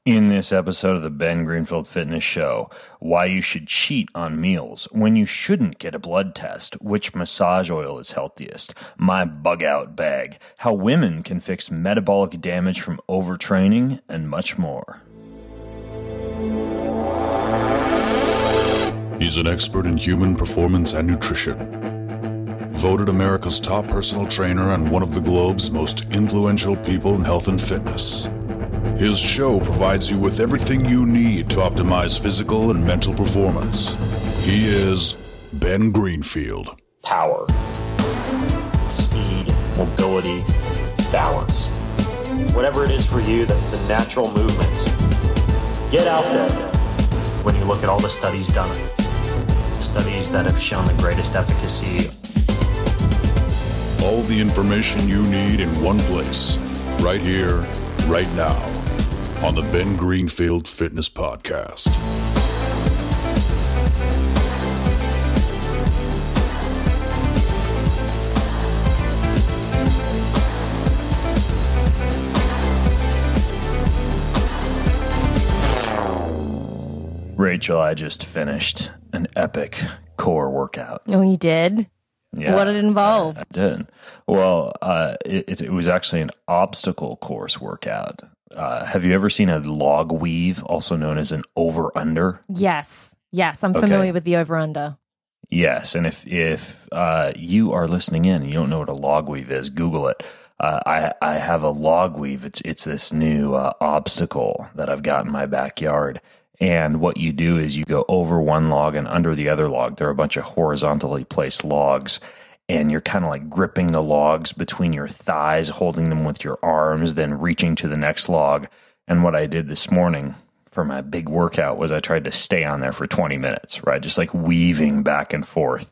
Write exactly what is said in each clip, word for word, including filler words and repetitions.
In this episode of the Ben Greenfield Fitness Show, why you should cheat on meals, when you shouldn't get a blood test, which massage oil is healthiest, my bug out bag, how women can fix metabolic damage from overtraining, and much more. He's an expert in human performance and nutrition. Voted America's top personal trainer and one of the globe's most influential people in health and fitness. His show provides you with everything you need to optimize physical and mental performance. He is Ben Greenfield. Power, speed, mobility, balance. Whatever it is for you, that's the natural movement. Get out there. When you look at all the studies done, studies that have shown the greatest efficacy. All the information you need in one place, right here, right now, on the Ben Greenfield Fitness Podcast. Rachel, I just finished an epic core workout. Oh, you did? Yeah, what did it involve? I, I did. Well, uh, it, it was actually an obstacle course workout. Uh, have you ever seen a log weave, also known as an over-under? Yes. Yes, I'm familiar Okay. with the over-under. Yes, and if if uh, you are listening in and you don't know what a log weave is, Google it. Uh, I I have a log weave. It's it's this new uh, obstacle that I've got in my backyard. And what you do is you go over one log and under the other log. There are a bunch of horizontally placed logs, and you're kind of like gripping the logs between your thighs, holding them with your arms, then reaching to the next log. And what I did this morning for my big workout was I tried to stay on there for twenty minutes, right? Just like weaving back and forth.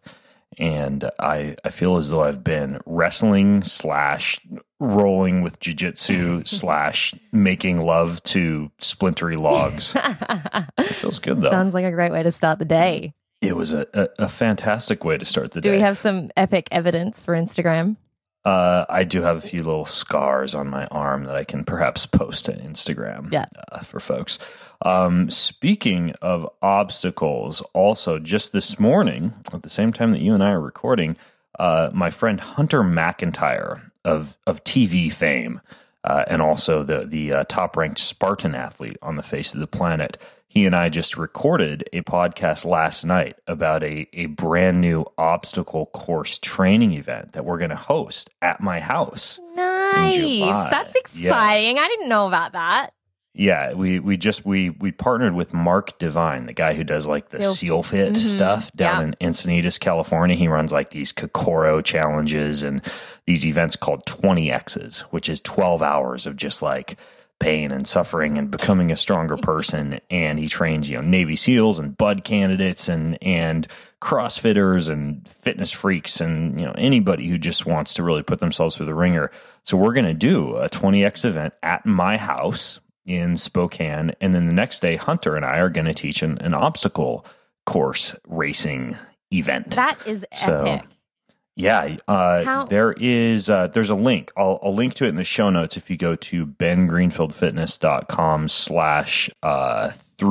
And I, I feel as though I've been wrestling slash rolling with jiu-jitsu slash making love to splintery logs. It feels good, though. Sounds like a great way to start the day. It was a, a, a fantastic way to start the Do day. we have some epic evidence for Instagram? Uh, I do have a few little scars on my arm that I can perhaps post to Instagram Yeah. uh, for folks. Um, speaking of obstacles, also just this morning, at the same time that you and I are recording, uh, my friend Hunter McIntyre of of T V fame, uh, and also the the uh, top ranked Spartan athlete on the face of the planet. He and I just recorded a podcast last night about a, a brand new obstacle course training event that we're going to host at my house. Nice. July. That's exciting. I didn't know about that. Yeah, we we just we we partnered with Mark Devine, the guy who does like the Seal- Seal Fit Mhm. stuff down Yeah. in Encinitas, California. He runs like these Kokoro challenges and these events called twenty X's, which is twelve hours of just like pain and suffering and becoming a stronger person. And he trains, you know, Navy SEALs and Bud candidates and and CrossFitters and fitness freaks and, you know, anybody who just wants to really put themselves through the ringer. So we're going to do a twenty X event at my house in Spokane. And then the next day, Hunter and I are going to teach an, an obstacle course racing event. That is So, epic. Yeah, uh, How- there is, uh, there's a link. I'll, I'll link to it in the show notes if you go to bengreenfieldfitness.com slash uh,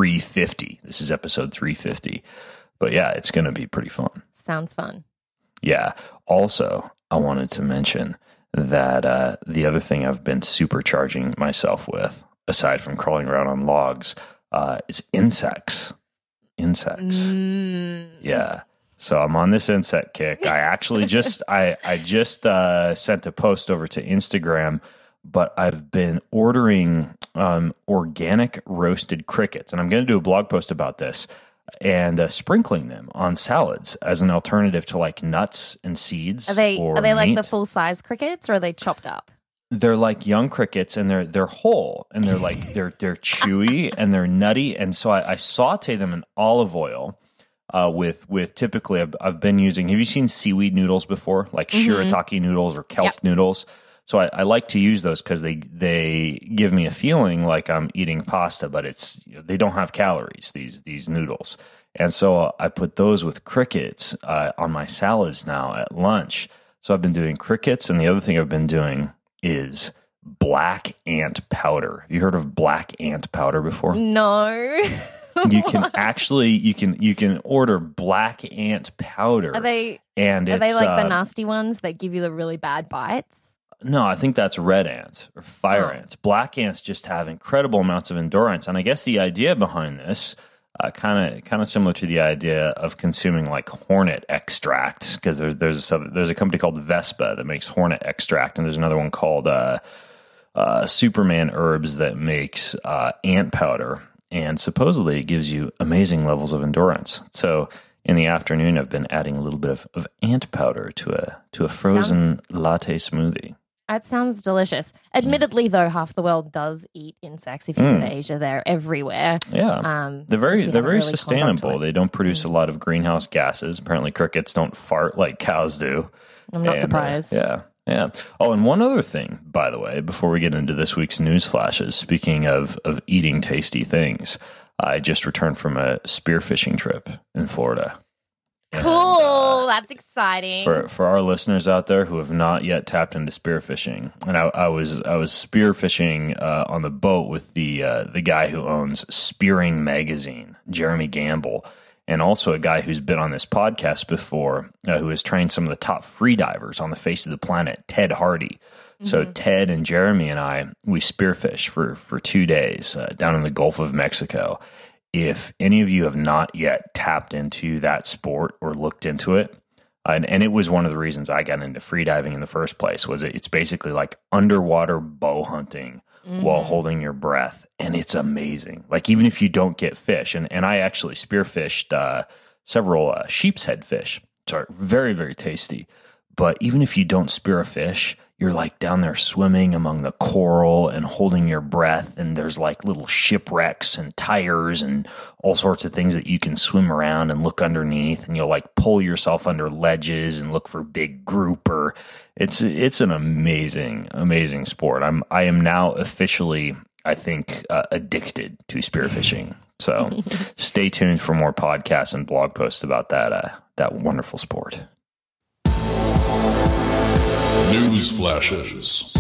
350. This is episode three fifty. But yeah, it's going to be pretty fun. Sounds fun. Yeah. Also, I wanted to mention that uh, the other thing I've been supercharging myself with, aside from crawling around on logs, uh, is insects. Insects. Mm. Yeah. So I'm on this insect kick. I actually just I I just uh, sent a post over to Instagram, but I've been ordering um, organic roasted crickets, and I'm going to do a blog post about this and uh, sprinkling them on salads as an alternative to like nuts and seeds. Are they or are they like meat. the full size crickets or are they chopped up? They're like young crickets, and they're they're whole, and they're like they're they're chewy and they're nutty, and so I, I saute them in olive oil. Uh, with with typically I've, I've been using. Have you seen seaweed noodles before, like shirataki noodles or kelp Yep. noodles? So I, I like to use those because they they give me a feeling like I'm eating pasta, but it's you know, they don't have calories. These these noodles, and so I put those with crickets uh, on my salads now at lunch. So I've been doing crickets, and the other thing I've been doing is black ant powder. Have you heard of black ant powder before? No. You can actually you can you can order black ant powder. Are they and are it's, they like uh, the nasty ones that give you the really bad bites? No, I think that's red ants or fire Oh. ants. Black ants just have incredible amounts of endurance, and I guess the idea behind this, kind of kind of similar to the idea of consuming like hornet extract, because there's there's a sub- there's a company called Vespa that makes hornet extract, and there's another one called uh, uh, Superman Herbs that makes uh, ant powder. And supposedly it gives you amazing levels of endurance. So in the afternoon, I've been adding a little bit of, of ant powder to a to a frozen latte smoothie. That sounds delicious. Admittedly, though, half the world does eat insects. If you go to Asia, they're everywhere. Yeah, Um, they're just very we they're haven't very really caught on to sustainable. it. They don't produce a lot of greenhouse gases. Apparently, crickets don't fart like cows do. I'm not And, uh, surprised. yeah. Yeah. Oh, and one other thing, by the way, before we get into this week's news flashes, speaking of, of eating tasty things, I just returned from a spearfishing trip in Florida. Cool. That's exciting. For for our listeners out there who have not yet tapped into spearfishing, and I, I was I was spearfishing uh, on the boat with the uh, the guy who owns Spearing Magazine, Jeremy Gamble, and also a guy who's been on this podcast before, uh, who has trained some of the top free divers on the face of the planet, Ted Hardy. So Ted and Jeremy and I, we spearfish for, for two days uh, down in the Gulf of Mexico. If any of you have not yet tapped into that sport or looked into it, and, and it was one of the reasons I got into free diving in the first place, was it, it's basically like underwater bow hunting while holding your breath. And it's amazing. Like even if you don't get fish, and, and I actually spearfished uh, several uh, sheep's head fish, which are very, very tasty. But even if you don't spear a fish, you're like down there swimming among the coral and holding your breath. And there's like little shipwrecks and tires and all sorts of things that you can swim around and look underneath. And you'll like pull yourself under ledges and look for big grouper. It's it's an amazing, amazing sport. I'm I am now officially, I think, uh, addicted to spearfishing. So stay tuned for more podcasts and blog posts about that uh, that wonderful sport. News flashes.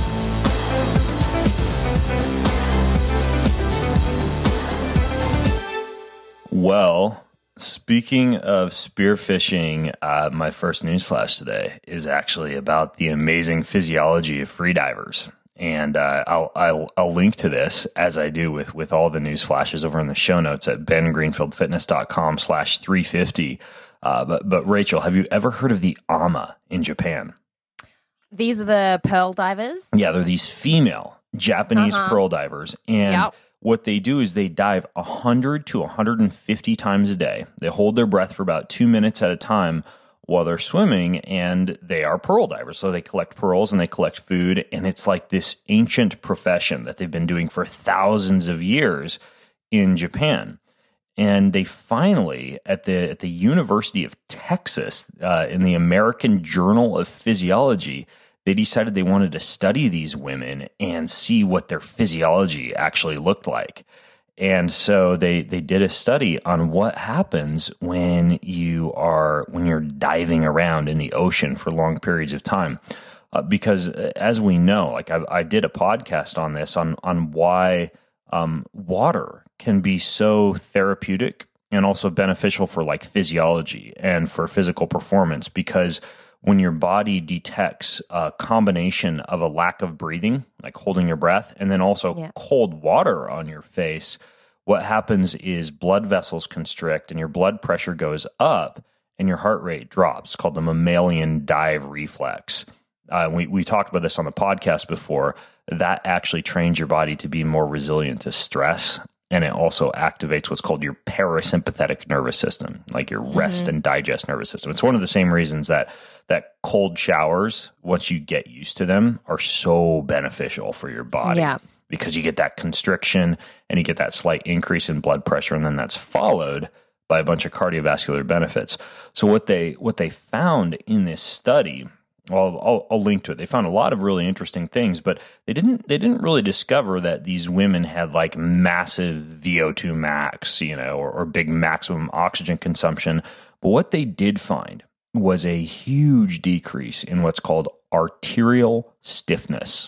Well, speaking of spearfishing, uh, my first news flash today is actually about the amazing physiology of freedivers. And uh, I'll, I'll I'll link to this, as I do with, with all the news flashes, over in the show notes at bengreenfieldfitness.com slash 350. Uh, but, but Rachel, have you ever heard of the AMA in Japan? These are the pearl divers. Yeah, they're these female Japanese Uh-huh. pearl divers. And Yep. what they do is they dive one hundred to one hundred fifty times a day. They hold their breath for about two minutes at a time while they're swimming, and they are pearl divers. So they collect pearls and they collect food, and it's like this ancient profession that they've been doing for thousands of years in Japan. And they finally, at the at the University of Texas, uh, in the American Journal of Physiology, they decided they wanted to study these women and see what their physiology actually looked like. And so they they did a study on what happens when you are when you're diving around in the ocean for long periods of time. Uh, because as we know, like I, I did a podcast on this on on why um, water can be so therapeutic and also beneficial for like physiology and for physical performance, because when your body detects a combination of a lack of breathing, like holding your breath, and then also Yeah. cold water on your face, what happens is blood vessels constrict and your blood pressure goes up and your heart rate drops. It's called the mammalian dive reflex. Uh, we, we talked about this on the podcast before. That actually trains your body to be more resilient to stress. And it also activates what's called your parasympathetic nervous system, like your rest and digest nervous system. It's one of the same reasons that that cold showers, once you get used to them, are so beneficial for your body. Yeah. Because you get that constriction and you get that slight increase in blood pressure, and then that's followed by a bunch of cardiovascular benefits. So what they what they found in this study, well, I'll, I'll link to it. They found a lot of really interesting things, but they didn't they didn't really discover that these women had like massive V O two max, you know, or, or big maximum oxygen consumption. But what they did find was a huge decrease in what's called arterial stiffness.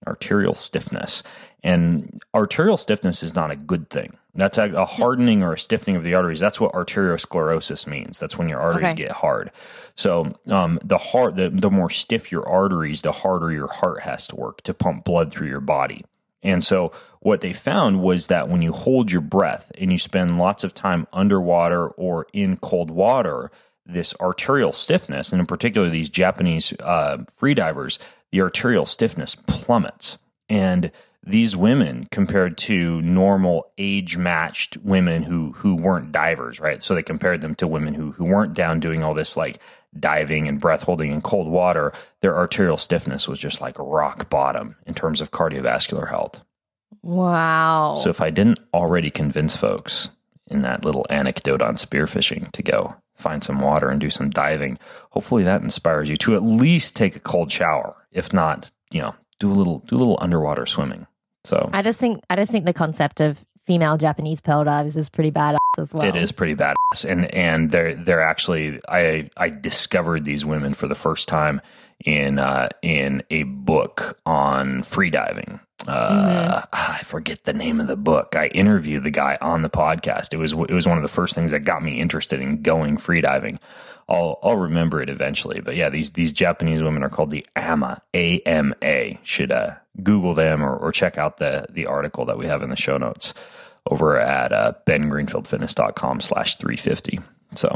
arterial stiffness. And arterial stiffness is not a good thing. That's a, a hardening or a stiffening of the arteries. That's what arteriosclerosis means. That's when your arteries Okay. get hard. So um, the hard, the, the more stiff your arteries, the harder your heart has to work to pump blood through your body. And so what they found was that when you hold your breath and you spend lots of time underwater or in cold water, this arterial stiffness, and in particular these Japanese uh, freedivers, the arterial stiffness plummets. And these women, compared to normal age-matched women who who weren't divers, right? So they compared them to women who who weren't down doing all this like diving and breath holding in cold water. Their arterial stiffness was just like rock bottom in terms of cardiovascular health. Wow. So if I didn't already convince folks in that little anecdote on spearfishing to go find some water and do some diving, hopefully that inspires you to at least take a cold shower. If not, you know, do a little do a little underwater swimming. So I just think I just think the concept of female Japanese pearl divers is pretty badass as well. it is pretty badass, and and they're they're actually I I discovered these women for the first time in uh, in a book on freediving. Uh, mm-hmm. I forget the name of the book. I interviewed the guy on the podcast. It was it was one of the first things that got me interested in going freediving. I'll I'll remember it eventually. But yeah, these these Japanese women are called the A M A. A M A. Should uh, Google them or, or check out the the article that we have in the show notes over at uh, ben greenfield fitness dot com slash three fifty. So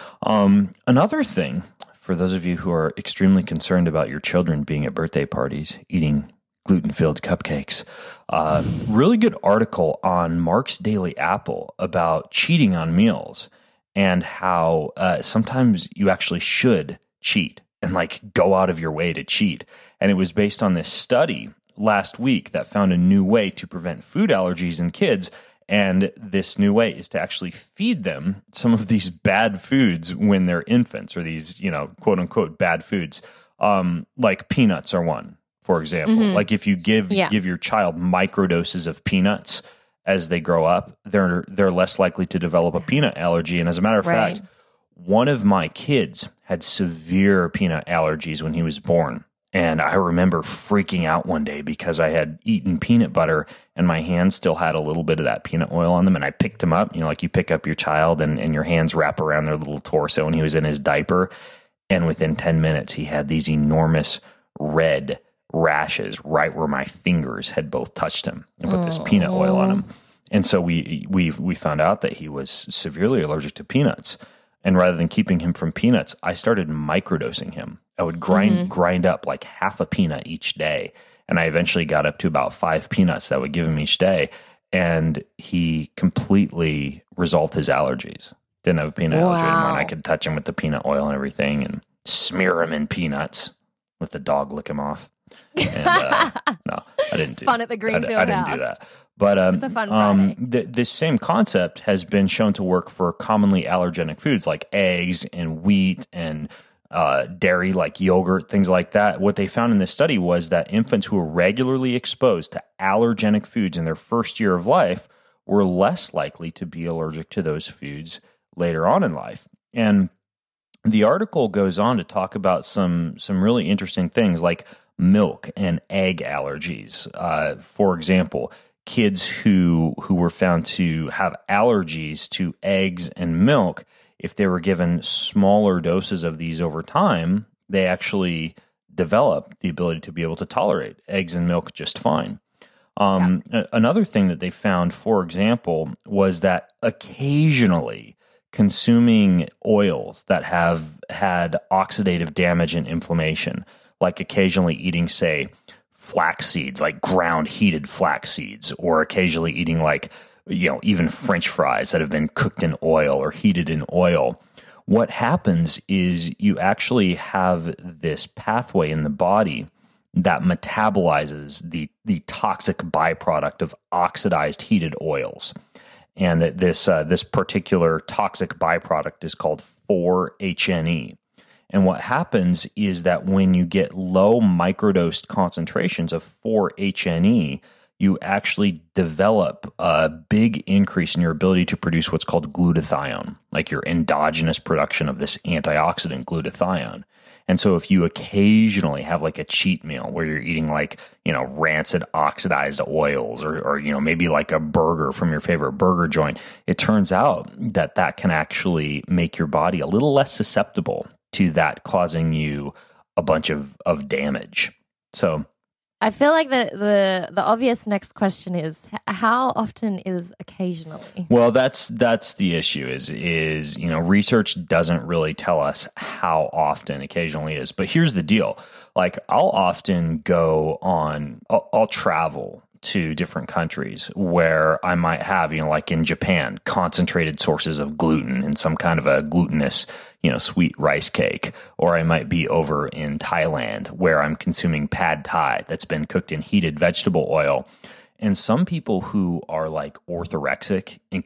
um, another thing for those of you who are extremely concerned about your children being at birthday parties, eating gluten-filled cupcakes. Uh, really good article on Mark's Daily Apple about cheating on meals and how uh, sometimes you actually should cheat and like go out of your way to cheat. And it was based on this study last week that found a new way to prevent food allergies in kids. And this new way is to actually feed them some of these bad foods when they're infants, or these, you know, quote unquote bad foods. Um, like peanuts are one. For example, mm-hmm. like if you give yeah. give your child microdoses of peanuts as they grow up, they're they're less likely to develop a peanut allergy. And as a matter of right. fact, one of my kids had severe peanut allergies when he was born. And I remember freaking out one day because I had eaten peanut butter and my hands still had a little bit of that peanut oil on them. And I picked him up, you know, like you pick up your child and, and your hands wrap around their little torso, and he was in his diaper. And within ten minutes, he had these enormous red rashes right where my fingers had both touched him, and put this peanut oil on him. And so we we we found out that he was severely allergic to peanuts. And rather than keeping him from peanuts, I started microdosing him. I would grind mm-hmm. grind up like half a peanut each day. And I eventually got up to about five peanuts that I would give him each day. And he completely resolved his allergies. Didn't have a peanut wow. allergy anymore. And I could touch him with the peanut oil and everything and smear him in peanuts, let the dog lick him off. And, uh, no, I didn't do fun at the Greenfield I, I didn't house. do that. But um, it's a fun um, th- this same concept has been shown to work for commonly allergenic foods like eggs and wheat and uh, dairy, like yogurt, things like that. What they found in this study was that infants who were regularly exposed to allergenic foods in their first year of life were less likely to be allergic to those foods later on in life. And the article goes on to talk about some some really interesting things like milk and egg allergies. Uh, for example, kids who who were found to have allergies to eggs and milk, if they were given smaller doses of these over time, they actually developed the ability to be able to tolerate eggs and milk just fine. Um, yeah. Another thing that they found, for example, was that occasionally consuming oils that have had oxidative damage and inflammation, like occasionally eating, say, flax seeds, like ground heated flax seeds, or occasionally eating like, you know, even French fries that have been cooked in oil or heated in oil. What happens is you actually have this pathway in the body that metabolizes the, the toxic byproduct of oxidized heated oils. And that this uh, this particular toxic byproduct is called four H N E. And what happens is that when you get low microdosed concentrations of four H N E, you actually develop a big increase in your ability to produce what's called glutathione, like your endogenous production of this antioxidant glutathione. And so if you occasionally have like a cheat meal where you're eating like, you know, rancid oxidized oils or, or, you know, maybe like a burger from your favorite burger joint, it turns out that that can actually make your body a little less susceptible to that causing you a bunch of, of damage. So I feel like the, the the obvious next question is, how often is occasionally? Well, that's that's the issue is is you know, research doesn't really tell us how often occasionally is. But here's the deal. Like, I'll often go on I'll, I'll travel to different countries where I might have, you know, like in Japan, concentrated sources of gluten in some kind of a glutinous, you know, sweet rice cake. Or I might be over in Thailand where I'm consuming pad thai that's been cooked in heated vegetable oil. And some people who are like orthorexic and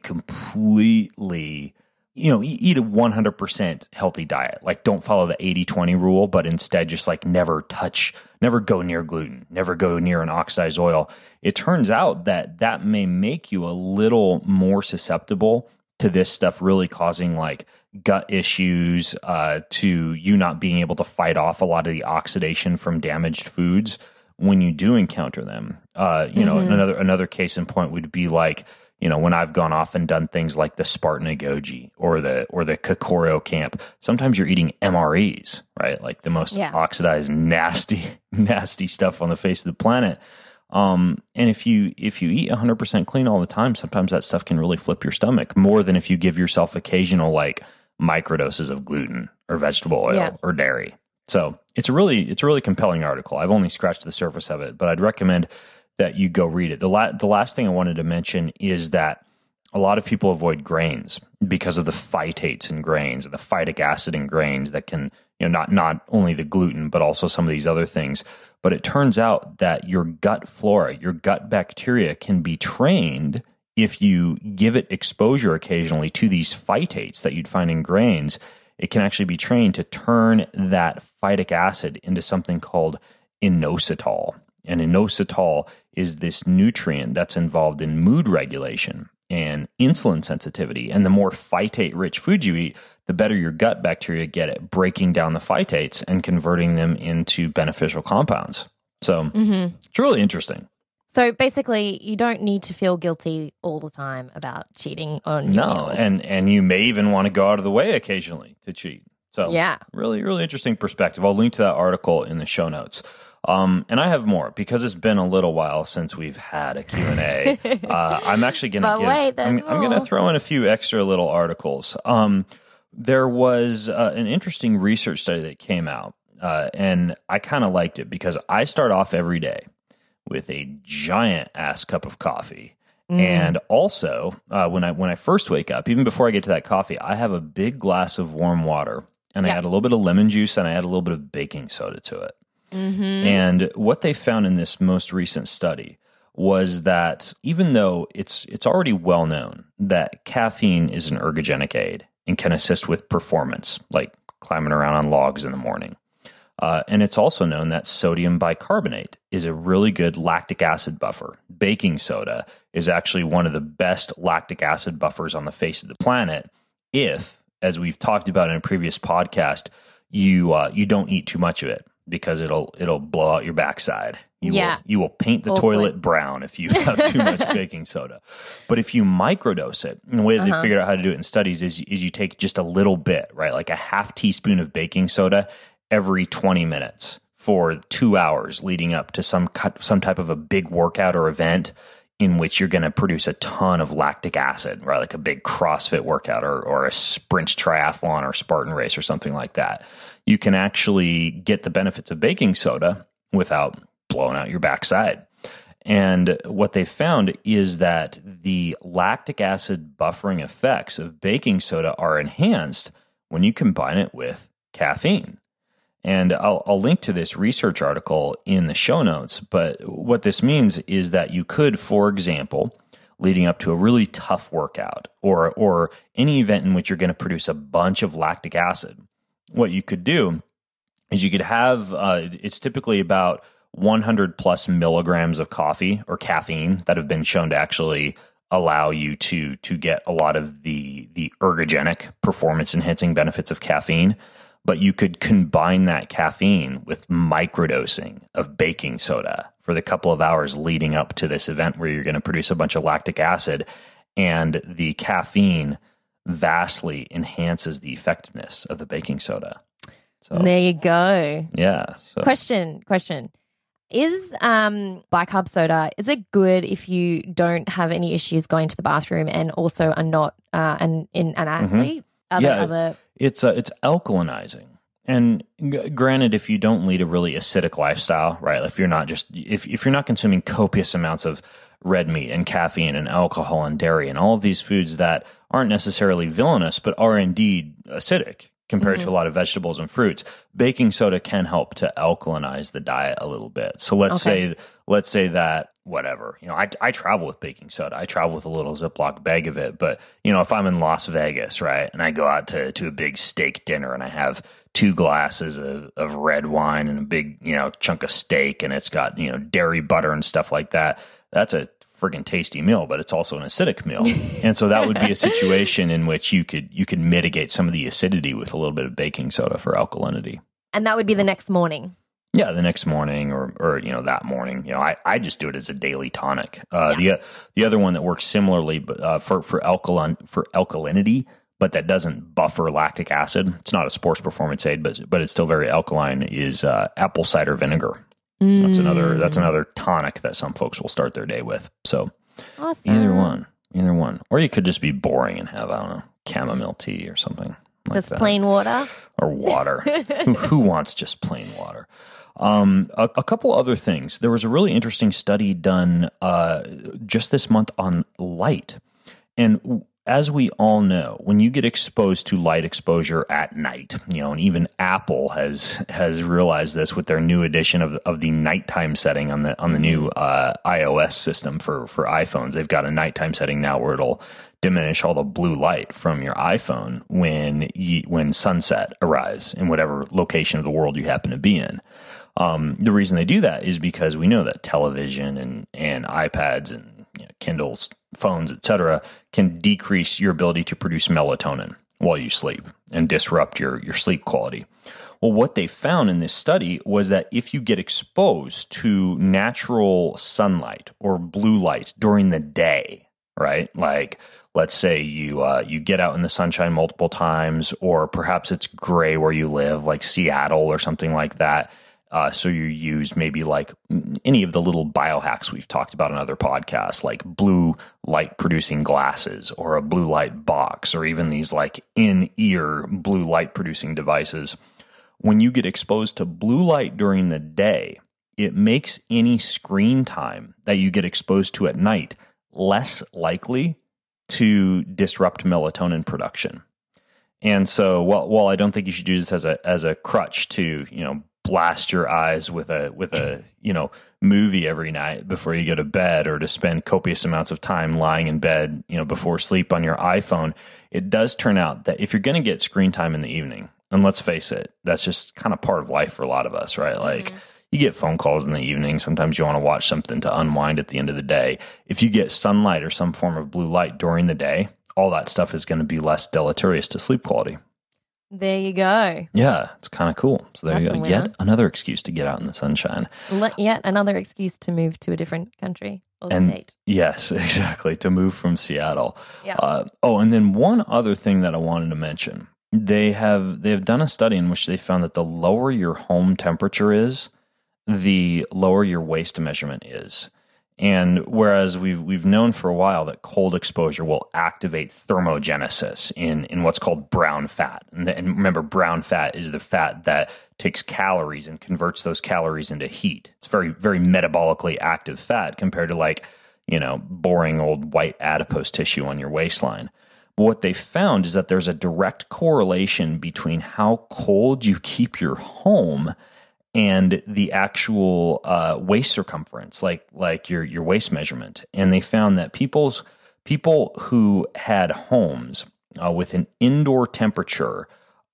completely, you know, eat a one hundred percent healthy diet, like don't follow the eighty twenty rule, but instead just like never touch, never go near gluten, never go near an oxidized oil. It turns out that that may make you a little more susceptible to this stuff really causing like gut issues, uh, to you not being able to fight off a lot of the oxidation from damaged foods when you do encounter them. Uh, you mm-hmm. know, another another case in point would be like, you know, when I've gone off and done things like the Spartanagogy or the or the Kokoro camp, sometimes you're eating M R Es, right? Like the most yeah. oxidized, nasty, nasty stuff on the face of the planet. Um, and if you if you eat one hundred percent clean all the time, sometimes that stuff can really flip your stomach more than if you give yourself occasional like microdoses of gluten or vegetable oil yeah. or dairy. So it's a really it's a really compelling article. I've only scratched the surface of it, but I'd recommend that you go read it. The, la- the last thing I wanted to mention is that a lot of people avoid grains because of the phytates in grains and the phytic acid in grains that can, you know, not, not only the gluten, but also some of these other things. But it turns out that your gut flora, your gut bacteria can be trained if you give it exposure occasionally to these phytates that you'd find in grains. It can actually be trained to turn that phytic acid into something called inositol. And inositol is this nutrient that's involved in mood regulation and insulin sensitivity. And the more phytate-rich foods you eat, the better your gut bacteria get at breaking down the phytates and converting them into beneficial compounds. So mm-hmm. it's really interesting. So basically, you don't need to feel guilty all the time about cheating on your No, meals. and and you may even want to go out of the way occasionally to cheat. So yeah, really, really interesting perspective. I'll link to that article in the show notes. Um, and I have more because it's been a little while since we've had a Q and A. uh, I'm actually going to give, wait, I'm, I'm going to throw in a few extra little articles. Um, there was uh, an interesting research study that came out, uh, and I kind of liked it because I start off every day with a giant ass cup of coffee. Mm. And also, uh, when I when I first wake up, even before I get to that coffee, I have a big glass of warm water, and yep. I add a little bit of lemon juice, and I add a little bit of baking soda to it. Mm-hmm. And what they found in this most recent study was that even though it's it's already well known that caffeine is an ergogenic aid and can assist with performance, like climbing around on logs in the morning, uh, and it's also known that sodium bicarbonate is a really good lactic acid buffer. Baking soda is actually one of the best lactic acid buffers on the face of the planet if, as we've talked about in a previous podcast, you uh, you don't eat too much of it, because it'll it'll blow out your backside. You yeah. will you will paint the Hopefully. toilet brown if you have too much baking soda. But if you microdose it, and the way that uh-huh. they figured out how to do it in studies is is you take just a little bit, right? Like a half teaspoon of baking soda every twenty minutes for two hours leading up to some some type of a big workout or event in which you're going to produce a ton of lactic acid, right? Like a big CrossFit workout or, or a sprint triathlon or Spartan race or something like that. You can actually get the benefits of baking soda without blowing out your backside. And what they found is that the lactic acid buffering effects of baking soda are enhanced when you combine it with caffeine. And I'll, I'll link to this research article in the show notes. But what this means is that you could, for example, leading up to a really tough workout or or any event in which you're going to produce a bunch of lactic acid, what you could do is you could have, uh, it's typically about one hundred plus milligrams of coffee or caffeine that have been shown to actually allow you to to get a lot of the the ergogenic performance enhancing benefits of caffeine. but you could combine that caffeine with microdosing of baking soda for the couple of hours leading up to this event where you're going to produce a bunch of lactic acid, and the caffeine vastly enhances the effectiveness of the baking soda. So there you go. Yeah. So. Question, question. Is um, bicarb soda, is it good if you don't have any issues going to the bathroom and also are not uh, an, in, an athlete? Mm-hmm. Are yeah, there other... it's, uh, it's alkalinizing. And g- granted, if you don't lead a really acidic lifestyle, right? If you're not just, if, if you're not consuming copious amounts of red meat and caffeine and alcohol and dairy and all of these foods that aren't necessarily villainous, but are indeed acidic compared mm-hmm. to a lot of vegetables and fruits, baking soda can help to alkalinize the diet a little bit. So let's okay. say, let's say that whatever, you know, I, I travel with baking soda. I travel with a little Ziploc bag of it, but you know, if I'm in Las Vegas, right, and I go out to, to a big steak dinner and I have two glasses of, of red wine and a big, you know, chunk of steak and it's got, you know, dairy butter and stuff like that, that's a friggin' tasty meal, but it's also an acidic meal. And so that would be a situation in which you could you could mitigate some of the acidity with a little bit of baking soda for alkalinity. And that would be the next morning. Yeah, the next morning or or you know that morning. You know, I, I just do it as a daily tonic. Uh, yeah. the the other one that works similarly, but uh, for for alkaline for alkalinity, but that doesn't buffer lactic acid. It's not a sports performance aid, but but it's still very alkaline. Is uh, apple cider vinegar. Mm. That's another that's another tonic that some folks will start their day with. So awesome. either one, either one, or you could just be boring and have I don't know chamomile tea or something. Like just that. Plain water or water. who, who wants just plain water? Um, a, a couple other things. There was a really interesting study done uh, just this month on light, and as we all know, when you get exposed to light exposure at night, you know, and even Apple has has realized this with their new edition of of the nighttime setting on the on the new uh, iOS system for for iPhones. They've got a nighttime setting now where it'll diminish all the blue light from your iPhone when you, when sunset arrives in whatever location of the world you happen to be in. Um, the reason they do that is because we know that television and and iPads and you know, Kindles, phones, et cetera, can decrease your ability to produce melatonin while you sleep and disrupt your, your sleep quality. Well, what they found in this study was that if you get exposed to natural sunlight or blue light during the day, right? Like, let's say you uh, you get out in the sunshine multiple times, or perhaps it's gray where you live, like Seattle or something like that. Uh, so you use maybe like any of the little biohacks we've talked about in other podcasts, like blue light producing glasses or a blue light box, or even these like in-ear blue light producing devices. When you get exposed to blue light during the day, it makes any screen time that you get exposed to at night less likely to disrupt melatonin production. And so while, while I don't think you should use this as a as a crutch to, you know, blast your eyes with a with a you know movie every night before you go to bed, or to spend copious amounts of time lying in bed, you know, before sleep on your iPhone, it does turn out that if you're going to get screen time in the evening, and let's face it, that's just kind of part of life for a lot of us, right? Like mm-hmm. you get phone calls in the evening. Sometimes you want to watch something to unwind at the end of the day. If you get sunlight or some form of blue light during the day, all that stuff is going to be less deleterious to sleep quality. There you go. Yeah, it's kind of cool. So there That's you go. Yet another excuse to get out in the sunshine. Let, yet another excuse to move to a different country or and, state. Yes, exactly. To move from Seattle. Yeah. Uh, oh, and then one other thing that I wanted to mention. They have they have done a study in which they found that the lower your home temperature is, the lower your waist measurement is. And whereas we've we've known for a while that cold exposure will activate thermogenesis in, in what's called brown fat. And, and remember, brown fat is the fat that takes calories and converts those calories into heat. It's very, very metabolically active fat compared to like, you know, boring old white adipose tissue on your waistline. But what they found is that there's a direct correlation between how cold you keep your home and the actual uh, waist circumference, like like your your waist measurement. And they found that people's people who had homes uh, with an indoor temperature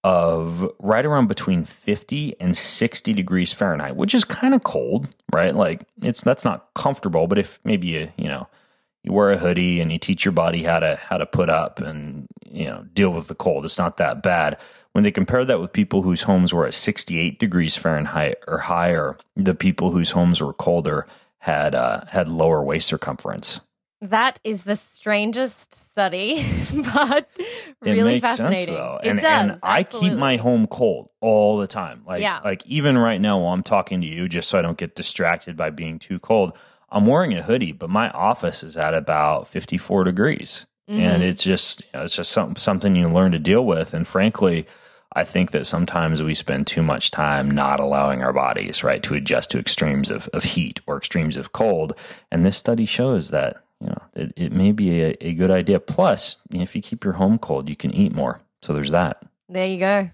of right around between fifty and sixty degrees Fahrenheit, which is kind of cold, right? Like it's that's not comfortable, but if maybe you you know you wear a hoodie and you teach your body how to how to put up and you know deal with the cold, it's not that bad. when they compared that with people whose homes were at sixty-eight degrees Fahrenheit or higher, the people whose homes were colder had uh, had lower waist circumference. That is the strangest study, but really it makes fascinating. Sense, though. It and, does, and I keep my home cold all the time. Like, yeah. like even right now while I'm talking to you, just so I don't get distracted by being too cold, I'm wearing a hoodie, but my office is at about fifty-four degrees. Mm-hmm. And it's just, you know, it's just some, something you learn to deal with. And frankly, I think that sometimes we spend too much time not allowing our bodies, right, to adjust to extremes of, of heat or extremes of cold. And this study shows that, you know, it, it may be a, a good idea. Plus, you know, if you keep your home cold, you can eat more. So there's that. There you go.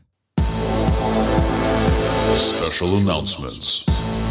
Special announcements.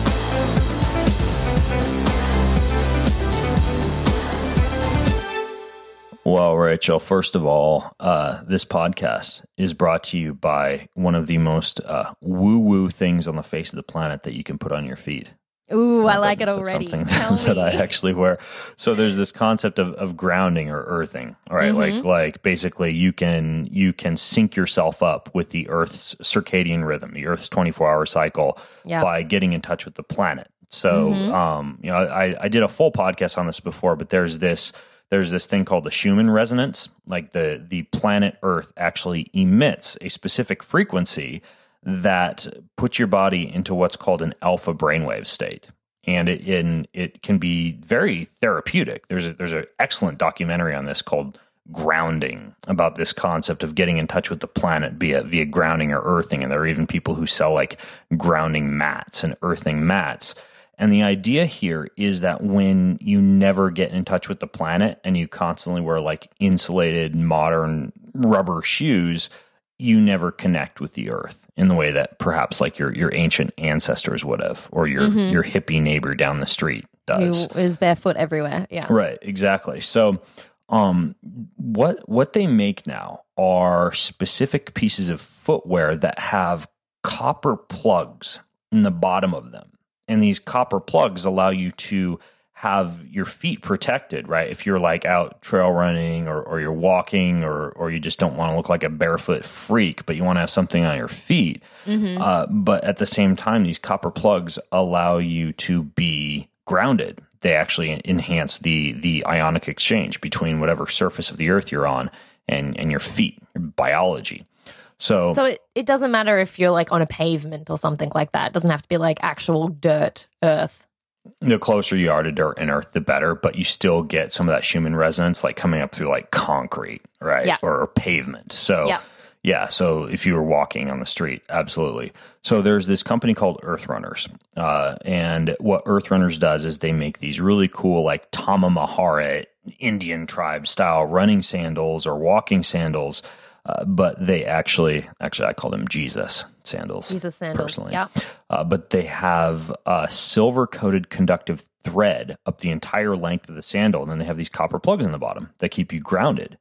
Well, Rachel, first of all, uh, this podcast is brought to you by one of the most uh, woo-woo things on the face of the planet that you can put on your feet. Ooh, I That- like it that's already. Something Tell that me. I actually wear. So there's this concept of, of grounding or earthing, all right? Mm-hmm. Like like basically you can you can sync yourself up with the Earth's circadian rhythm, the Earth's twenty-four hour cycle, Yep. by getting in touch with the planet. So Mm-hmm. um, you know, I, I did a full podcast on this before, but there's this there's this thing called the Schumann resonance. Like the the planet Earth actually emits a specific frequency that puts your body into what's called an alpha brainwave state. And it in it can be very therapeutic. There's a, there's an excellent documentary on this called Grounding, about this concept of getting in touch with the planet via via grounding or earthing. And there are even people who sell like grounding mats and earthing mats. And the idea here is that when you never get in touch with the planet and you constantly wear like insulated modern rubber shoes, you never connect with the earth in the way that perhaps like your your ancient ancestors would have, or your Mm-hmm. your hippie neighbor down the street does. Who is barefoot everywhere. Yeah. Right, exactly. So um what what they make now are specific pieces of footwear that have copper plugs in the bottom of them. And these copper plugs allow you to have your feet protected, right? If you're like out trail running or, or you're walking or or you just don't want to look like a barefoot freak, but you want to have something on your feet. Mm-hmm. Uh, but at the same time, these copper plugs allow you to be grounded. They actually enhance the the ionic exchange between whatever surface of the earth you're on and, and your feet, your biology. So, So it, it doesn't matter if you're like on a pavement or something like that. It doesn't have to be like actual dirt, earth. the closer you are to dirt and earth, the better, but you still get some of that Schumann resonance like coming up through like concrete, right? Yeah. Or, or pavement. So, Yeah. yeah. So if you were walking on the street, absolutely. So there's this company called Earth Runners. Uh, and what Earth Runners does is they make these really cool, like Tamamahara Indian tribe style running sandals or walking sandals. Uh, but they actually, actually, I call them Jesus sandals. Jesus sandals, personally. yeah. Uh, but they have a silver-coated conductive thread up the entire length of the sandal, and then they have these copper plugs in the bottom that keep you grounded.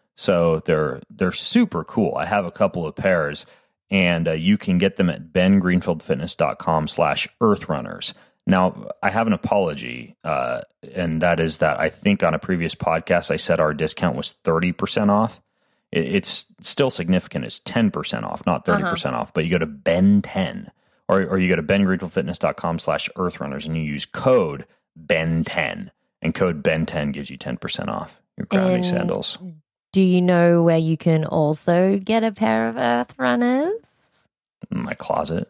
So they're they're super cool. I have a couple of pairs, and uh, you can get them at ben greenfield fitness dot com slash earthrunners. Now, I have an apology, uh, and that is that I think on a previous podcast I said our discount was thirty percent off. It's still significant. It's ten percent off, not thirty percent uh-huh. off. But you go to Ben ten, or or you go to ben greenfield fitness dot com slash earthrunners, and you use code Ben ten, and code Ben ten gives you ten percent off your grounding And sandals. Do you know where you can also get a pair of Earth Runners? In my closet.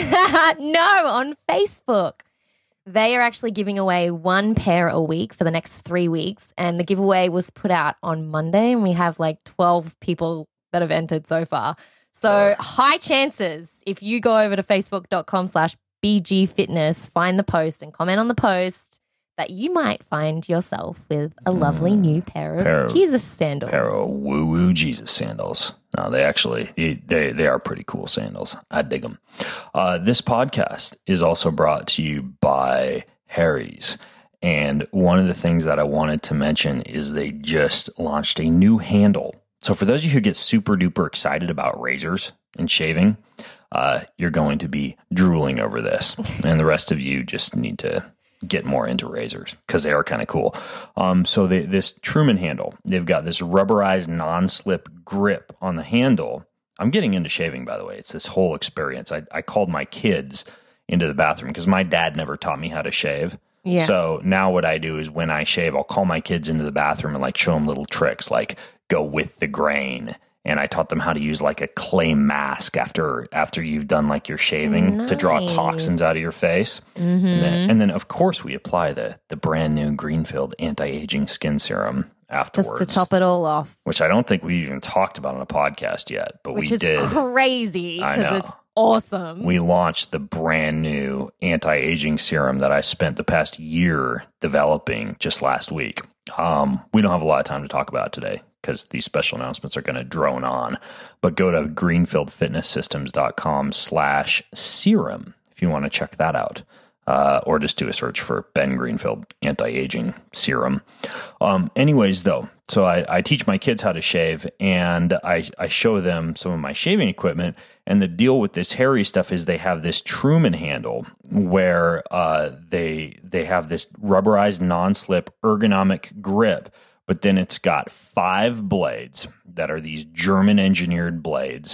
No, on Facebook. They are actually giving away one pair a week for the next three weeks. And the giveaway was put out on Monday, and we have like twelve people that have entered so far. So oh. high chances if you go over to facebook dot com slash B G fitness, find the post and comment on the post, that you might find yourself with a lovely new pair of, pair of Jesus sandals. Pair of woo-woo Jesus sandals. No, they actually, they, they are pretty cool sandals. I dig them. Uh, this podcast is also brought to you by Harry's. And one of the things that I wanted to mention is they just launched a new handle. So for those of you who get super duper excited about razors and shaving, uh, you're going to be drooling over this. And the rest of you just need to get more into razors because they are kind of cool. Um, so they, this Truman handle, they've got this rubberized non-slip grip on the handle I'm getting into shaving, by the way. It's this whole experience. I, I called my kids into the bathroom because my dad never taught me how to shave. Yeah. So now what I do is when I shave, I'll call my kids into the bathroom and like show them little tricks, like go with the grain. And I taught them how to use like a clay mask after after you've done like your shaving nice. to draw toxins out of your face. Mm-hmm. And, then, and then, of course, we apply the the brand new Greenfield anti-aging skin serum afterwards. Just to top it all off. Which I don't think we even talked about on a podcast yet, but Which we is did. crazy I because know. it's awesome. We launched the brand new anti-aging serum that I spent the past year developing just last week. Um, we don't have a lot of time to talk about it today because these special announcements are going to drone on. But go to greenfieldfitnesssystems.com slash serum if you want to check that out. Uh, or just do a search for Ben Greenfield anti-aging serum. Um, anyways, though, so I, I teach my kids how to shave, and I, I show them some of my shaving equipment. And the deal with this Harry stuff is they have this Truman handle where uh, they they have this rubberized non-slip ergonomic grip, but then it's got five blades that are these German engineered blades.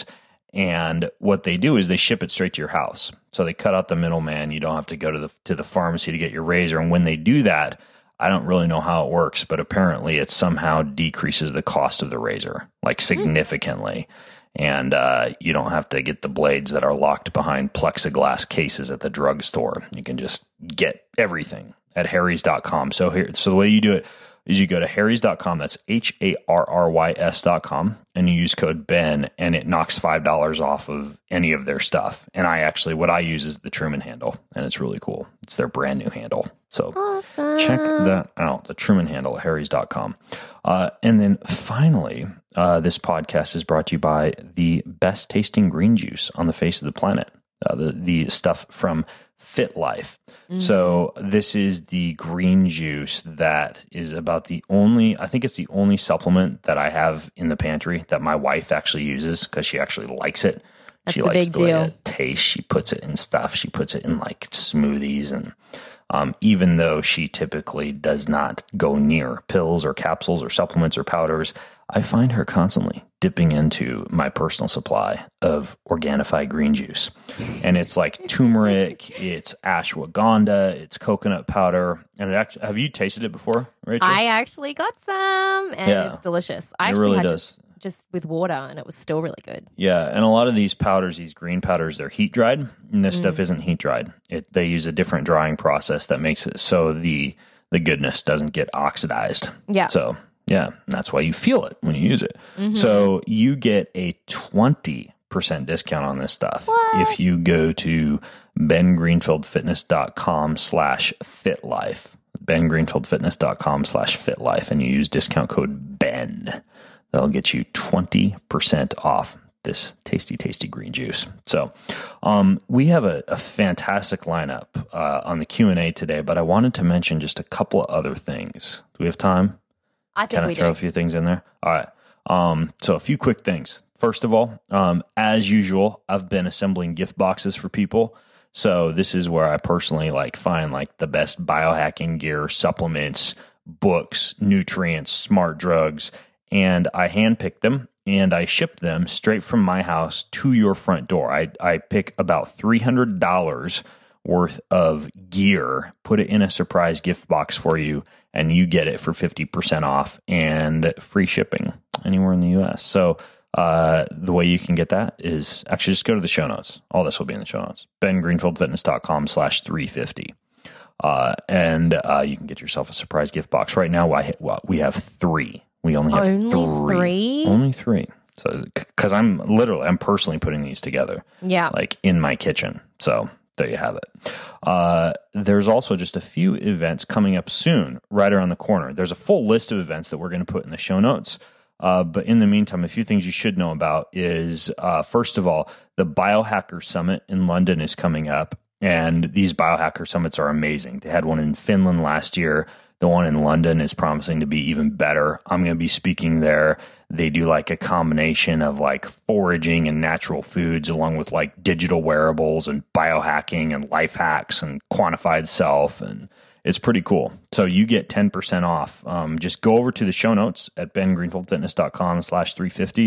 And what they do is they ship it straight to your house. So they cut out the middleman. You don't have to go to the to the pharmacy to get your razor. And when they do that, I don't really know how it works, but apparently it somehow decreases the cost of the razor, like significantly. And uh, you don't have to get the blades that are locked behind plexiglass cases at the drugstore. You can just get everything at harrys dot com. So here, so the way you do it is you go to harrys dot com, that's H A R R Y S dot com, and you use code Ben, and it knocks five dollars off of any of their stuff. And I actually, what I use is the Truman handle, and it's really cool. It's their brand new handle. So Awesome. check that out, the Truman handle at harrys dot com. Uh, and then finally, uh, this podcast is brought to you by the best tasting green juice on the face of the planet, uh, the, the stuff from Fit Life. Mm-hmm. So this is the green juice that is about the only, I think it's the only supplement that I have in the pantry that my wife actually uses because she actually likes it. That's she a likes big the way deal. it tastes. She puts it in stuff. She puts it in like smoothies. And um, even though she typically does not go near pills or capsules or supplements or powders, I find her constantly dipping into my personal supply of Organifi green juice. And it's like turmeric, it's ashwagandha, it's coconut powder. And it actually, have you tasted it before, Rachel? I actually got some, and Yeah. it's delicious. I It actually really had does. just just with water, and it was still really good. Yeah, and a lot of these powders, these green powders, they're heat dried, and this Mm. stuff isn't heat dried. It they use a different drying process that makes it so the the goodness doesn't get oxidized. Yeah. So yeah, and that's why you feel it when you use it. Mm-hmm. So you get a twenty percent discount on this stuff What? if you go to bengreenfieldfitness.com slash fitlife. bengreenfieldfitness.com slash fitlife, and you use discount code Ben. That'll get you twenty percent off this tasty, tasty green juice. So um, we have a, a fantastic lineup uh, on the Q and A today, but I wanted to mention just a couple of other things. Do we have time? I think Can I we throw do. a few things in there? All right. Um, so a few quick things. First of all, um, as usual, I've been assembling gift boxes for people. So this is where I personally like find like the best biohacking gear, supplements, books, nutrients, smart drugs, and I handpick them and I ship them straight from my house to your front door. I, I pick about three hundred dollars worth of gear, put it in a surprise gift box for you, and you get it for fifty percent off and free shipping anywhere in the U S. So uh, the way you can get that is actually just go to the show notes. All this will be in the show notes. bengreenfieldfitness.com slash 350. Uh, and uh, you can get yourself a surprise gift box. Right now, I, well, we have three. We only have Only three. three? Only three. So, because I'm literally, I'm personally putting these together. Yeah. Like in my kitchen. So there you have it. Uh, there's also just a few events coming up soon, right around the corner. There's a full list of events that we're going to put in the show notes. Uh, but in the meantime, a few things you should know about is, uh, first of all, the Biohacker Summit in London is coming up. And these Biohacker Summits are amazing. They had one in Finland last year. The one in London is promising to be even better. I'm going to be speaking there. They do like a combination of like foraging and natural foods along with like digital wearables and biohacking and life hacks and quantified self. And it's pretty cool. So you get ten percent off. Um, just go over to the show notes at bengreenfieldfitness.com slash 350.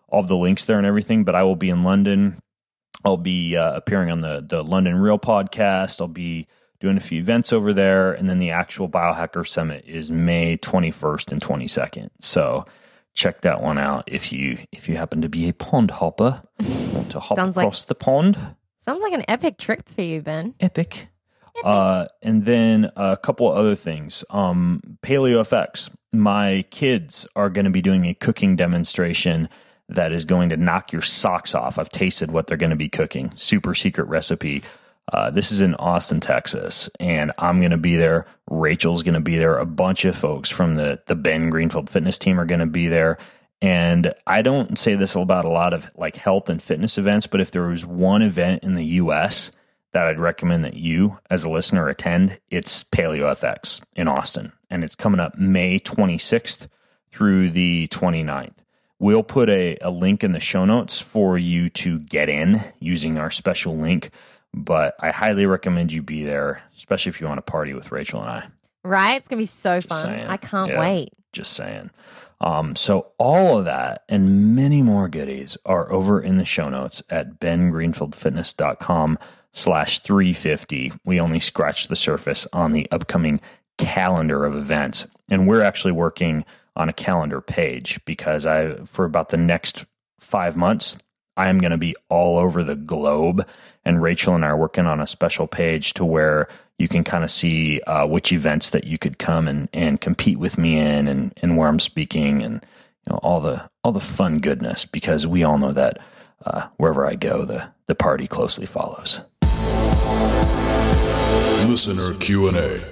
all of the links there and everything. But I will be in London. I'll be uh, appearing on the, the London Real podcast. I'll be doing a few events over there. And then the actual Biohacker Summit is May twenty-first and twenty-second. So check that one out if you if you happen to be a pond hopper. Want to hop Sounds across like, the pond. Sounds like an epic trip for you, Ben. Epic. Uh, and then a couple of other things. Um, PaleoFX. My kids are going to be doing a cooking demonstration that is going to knock your socks off. I've tasted what they're going to be cooking. Super secret recipe. Uh, this is in Austin, Texas, and I'm going to be there. Rachel's going to be there. A bunch of folks from the, the Ben Greenfield Fitness team are going to be there. And I don't say this about a lot of like health and fitness events, but if there was one event in the U S that I'd recommend that you as a listener attend, it's PaleoFX in Austin. And it's coming up May twenty-sixth through the twenty-ninth. We'll put a, a link in the show notes for you to get in using our special link. But I highly recommend you be there, especially if you want to party with Rachel and I. Right? It's going to be so Just fun. saying. I can't Yeah, wait. Just saying. Um, so all of that and many more goodies are over in the show notes at bengreenfieldfitness.com slash 350. We only scratched the surface on the upcoming calendar of events. And we're actually working on a calendar page because I, for about the next five months, I am going to be all over the globe. And Rachel and I are working on a special page to where you can kind of see uh, which events that you could come and, and compete with me in, and, and where I'm speaking, and you know all the all the fun goodness. Because we all know that uh, wherever I go, the the party closely follows. Listener Q and A.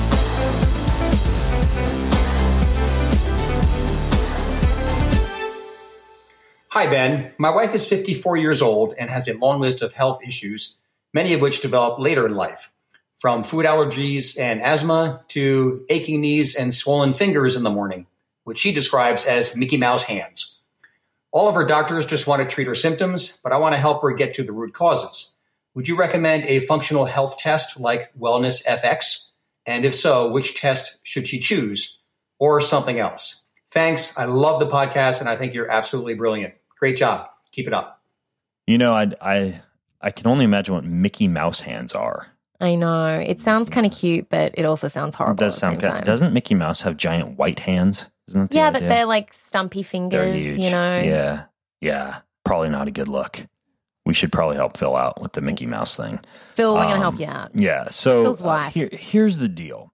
Hi, Ben. My wife is fifty-four years old and has a long list of health issues, many of which develop later in life, from food allergies and asthma to aching knees and swollen fingers in the morning, which she describes as Mickey Mouse hands. All of her doctors just want to treat her symptoms, but I want to help her get to the root causes. Would you recommend a functional health test like Wellness F X? And if so, which test should she choose, or something else? Thanks. I love the podcast, and I think you're absolutely brilliant. Great job. Keep it up. You know, I I I can only imagine what Mickey Mouse hands are. I know. It sounds kind of cute, but it also sounds horrible. It does at the sound same kind. time. Doesn't Mickey Mouse have giant white hands? Isn't that the Yeah, idea? but they're like stumpy They're fingers, huge. you know? Yeah, yeah. Probably not a good look. We should probably help Phil out with the Mickey Mouse thing. Phil, we're going to Um, help you out. Yeah. So Phil's uh, wife. here, here's the deal.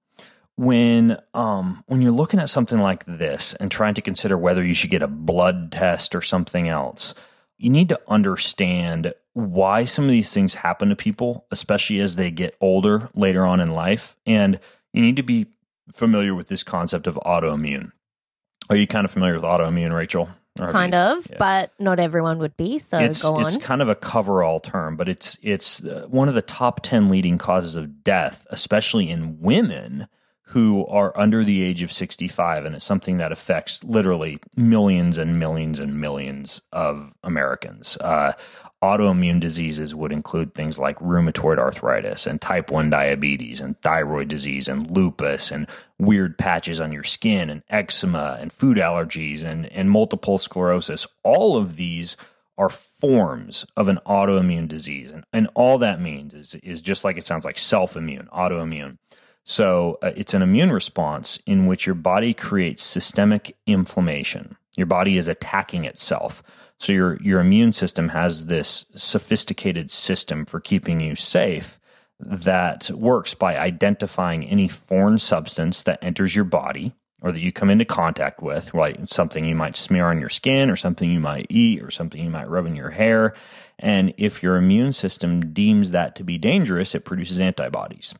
When um when you're looking at something like this and trying to consider whether you should get a blood test or something else, you need to understand why some of these things happen to people, especially as they get older later on in life. And you need to be familiar with this concept of autoimmune. Are you kind of familiar with autoimmune, Rachel? Or have Kind you- of, yeah. but not everyone would be, so it's, go on. It's kind of a cover-all term, but it's it's uh, one of the top ten leading causes of death, especially in women who are under the age of sixty-five, and it's something that affects literally millions and millions and millions of Americans. Uh, autoimmune diseases would include things like rheumatoid arthritis and type one diabetes and thyroid disease and lupus and weird patches on your skin and eczema and food allergies and, and multiple sclerosis. All of these are forms of an autoimmune disease. And, and all that means is, is just like it sounds like self-immune, autoimmune. So uh, it's an immune response in which your body creates systemic inflammation. Your body is attacking itself. So your your immune system has this sophisticated system for keeping you safe that works by identifying any foreign substance that enters your body or that you come into contact with, like something you might smear on your skin or something you might eat or something you might rub in your hair. And if your immune system deems that to be dangerous, it produces antibodies.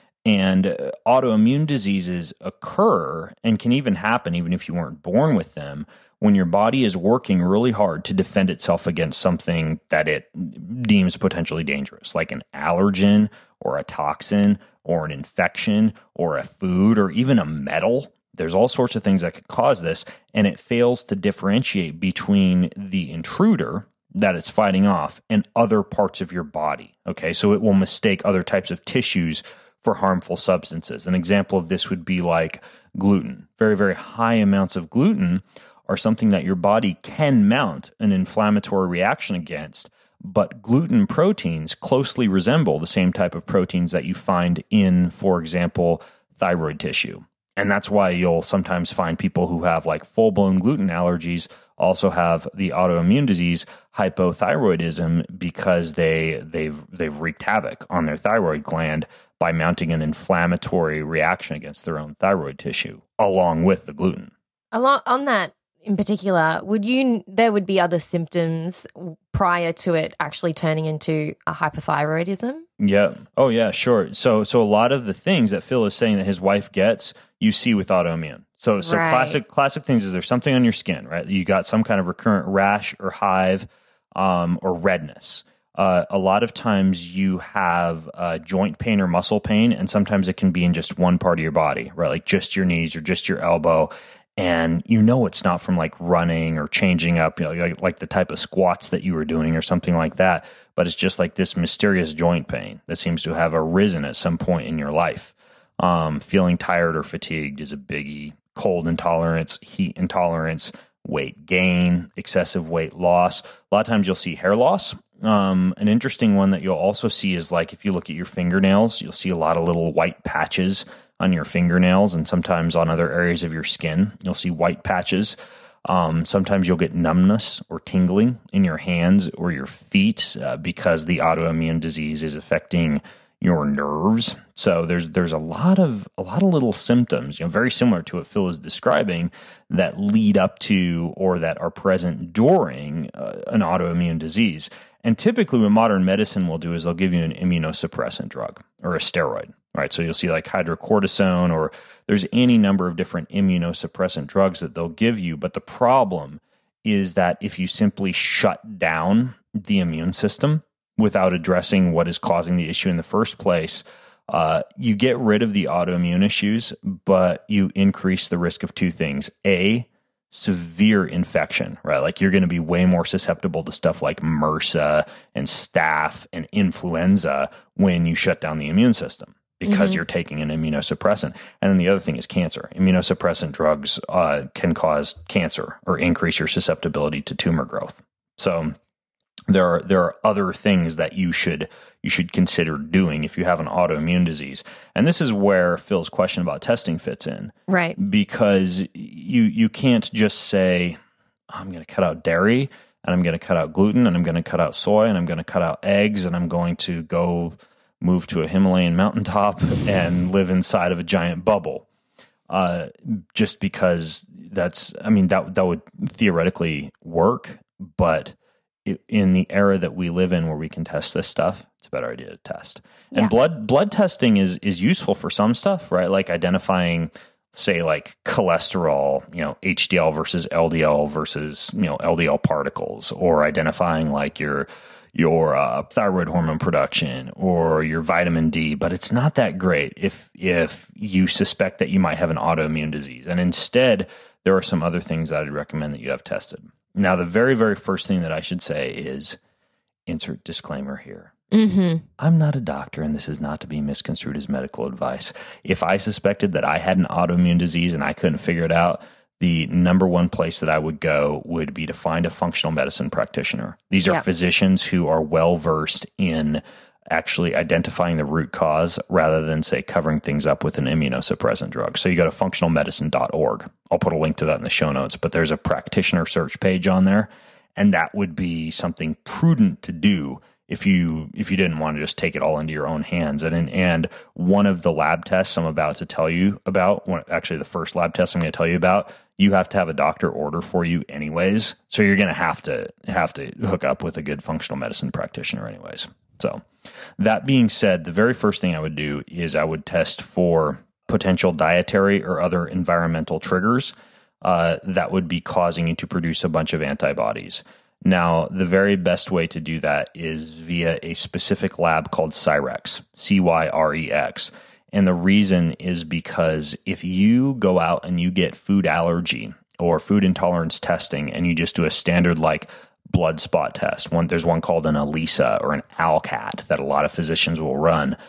And uh, autoimmune diseases occur and can even happen even if you weren't born with them when your body is working really hard to defend itself against something that it deems potentially dangerous, like an allergen or a toxin or an infection or a food or even a metal. There's all sorts of things that could cause this, and it fails to differentiate between the intruder that it's fighting off and other parts of your body. Okay, so it will mistake other types of tissues for harmful substances. An example of this would be like gluten. Very, very high amounts of gluten are something that your body can mount an inflammatory reaction against, but gluten proteins closely resemble the same type of proteins that you find in, for example, thyroid tissue. And that's why you'll sometimes find people who have like full-blown gluten allergies also have the autoimmune disease hypothyroidism, because they they've they've wreaked havoc on their thyroid gland by mounting an inflammatory reaction against their own thyroid tissue along with the gluten. Along on that in particular, would you there would be other symptoms prior to it actually turning into a hypothyroidism? Yeah. Oh, yeah, sure. So, so a lot of the things that Phil is saying that his wife gets, you see with autoimmune. So, so Right. classic, classic things is there's something on your skin, right? You got some kind of recurrent rash or hive, um, or redness. Uh, a lot of times you have uh, joint pain or muscle pain, and sometimes it can be in just one part of your body, right? Like just your knees or just your elbow. And you know it's not from like running or changing up, you know, like, like the type of squats that you were doing or something like that, but it's just like this mysterious joint pain that seems to have arisen at some point in your life. Um, feeling tired or fatigued is a biggie. Cold intolerance, heat intolerance, weight gain, excessive weight loss. A lot of times you'll see hair loss. Um, an interesting one that you'll also see is like if you look at your fingernails, you'll see a lot of little white patches on your fingernails, and sometimes on other areas of your skin, you'll see white patches. Um, sometimes you'll get numbness or tingling in your hands or your feet uh, because the autoimmune disease is affecting your nerves. So there's there's a lot of a lot of little symptoms, you know, very similar to what Phil is describing, that lead up to or that are present during uh, an autoimmune disease. And typically what modern medicine will do is they'll give you an immunosuppressant drug or a steroid, right? So you'll see like hydrocortisone, or there's any number of different immunosuppressant drugs that they'll give you. But the problem is that if you simply shut down the immune system without addressing what is causing the issue in the first place, uh, you get rid of the autoimmune issues, but you increase the risk of two things. A, severe infection, right? Like you're going to be way more susceptible to stuff like MRSA and staph and influenza when you shut down the immune system because mm-hmm. you're taking an immunosuppressant. And then the other thing is cancer. Immunosuppressant drugs uh, can cause cancer or increase your susceptibility to tumor growth. So there are there are other things that you should you should consider doing if you have an autoimmune disease. And this is where Phil's question about testing fits in. Right. Because you you can't just say, I'm going to cut out dairy, and I'm going to cut out gluten, and I'm going to cut out soy, and I'm going to cut out eggs, and I'm going to go move to a Himalayan mountaintop and live inside of a giant bubble. Uh, just because that's, I mean, that that would theoretically work, but in the era that we live in where we can test this stuff, it's a better idea to test. And yeah. blood blood testing is is useful for some stuff, right? Like identifying, say, like cholesterol, you know, H D L versus L D L versus, you know, L D L particles, or identifying like your your uh, thyroid hormone production or your vitamin D. But it's not that great if if you suspect that you might have an autoimmune disease. And instead, there are some other things that I'd recommend that you have tested. Now, the very, very first thing that I should say is, insert disclaimer here. Mm-hmm. I'm not a doctor, and this is not to be misconstrued as medical advice. If I suspected that I had an autoimmune disease and I couldn't figure it out, the number one place that I would go would be to find a functional medicine practitioner. These are yeah. physicians who are well-versed in actually identifying the root cause rather than, say, covering things up with an immunosuppressant drug. So you go to functional medicine dot org. I'll put a link to that in the show notes, but there's a practitioner search page on there, and that would be something prudent to do if you if you didn't want to just take it all into your own hands. And and one of the lab tests I'm about to tell you about, one, actually the first lab test I'm going to tell you about, you have to have a doctor order for you anyways. So you're going to have to have to hook up with a good functional medicine practitioner anyways. So that being said, the very first thing I would do is I would test for potential dietary or other environmental triggers uh, that would be causing you to produce a bunch of antibodies. Now, the very best way to do that is via a specific lab called Cyrex, C Y R E X. And the reason is because if you go out and you get food allergy or food intolerance testing and you just do a standard like blood spot test, one, there's one called an ELISA or an ALCAT that a lot of physicians will run.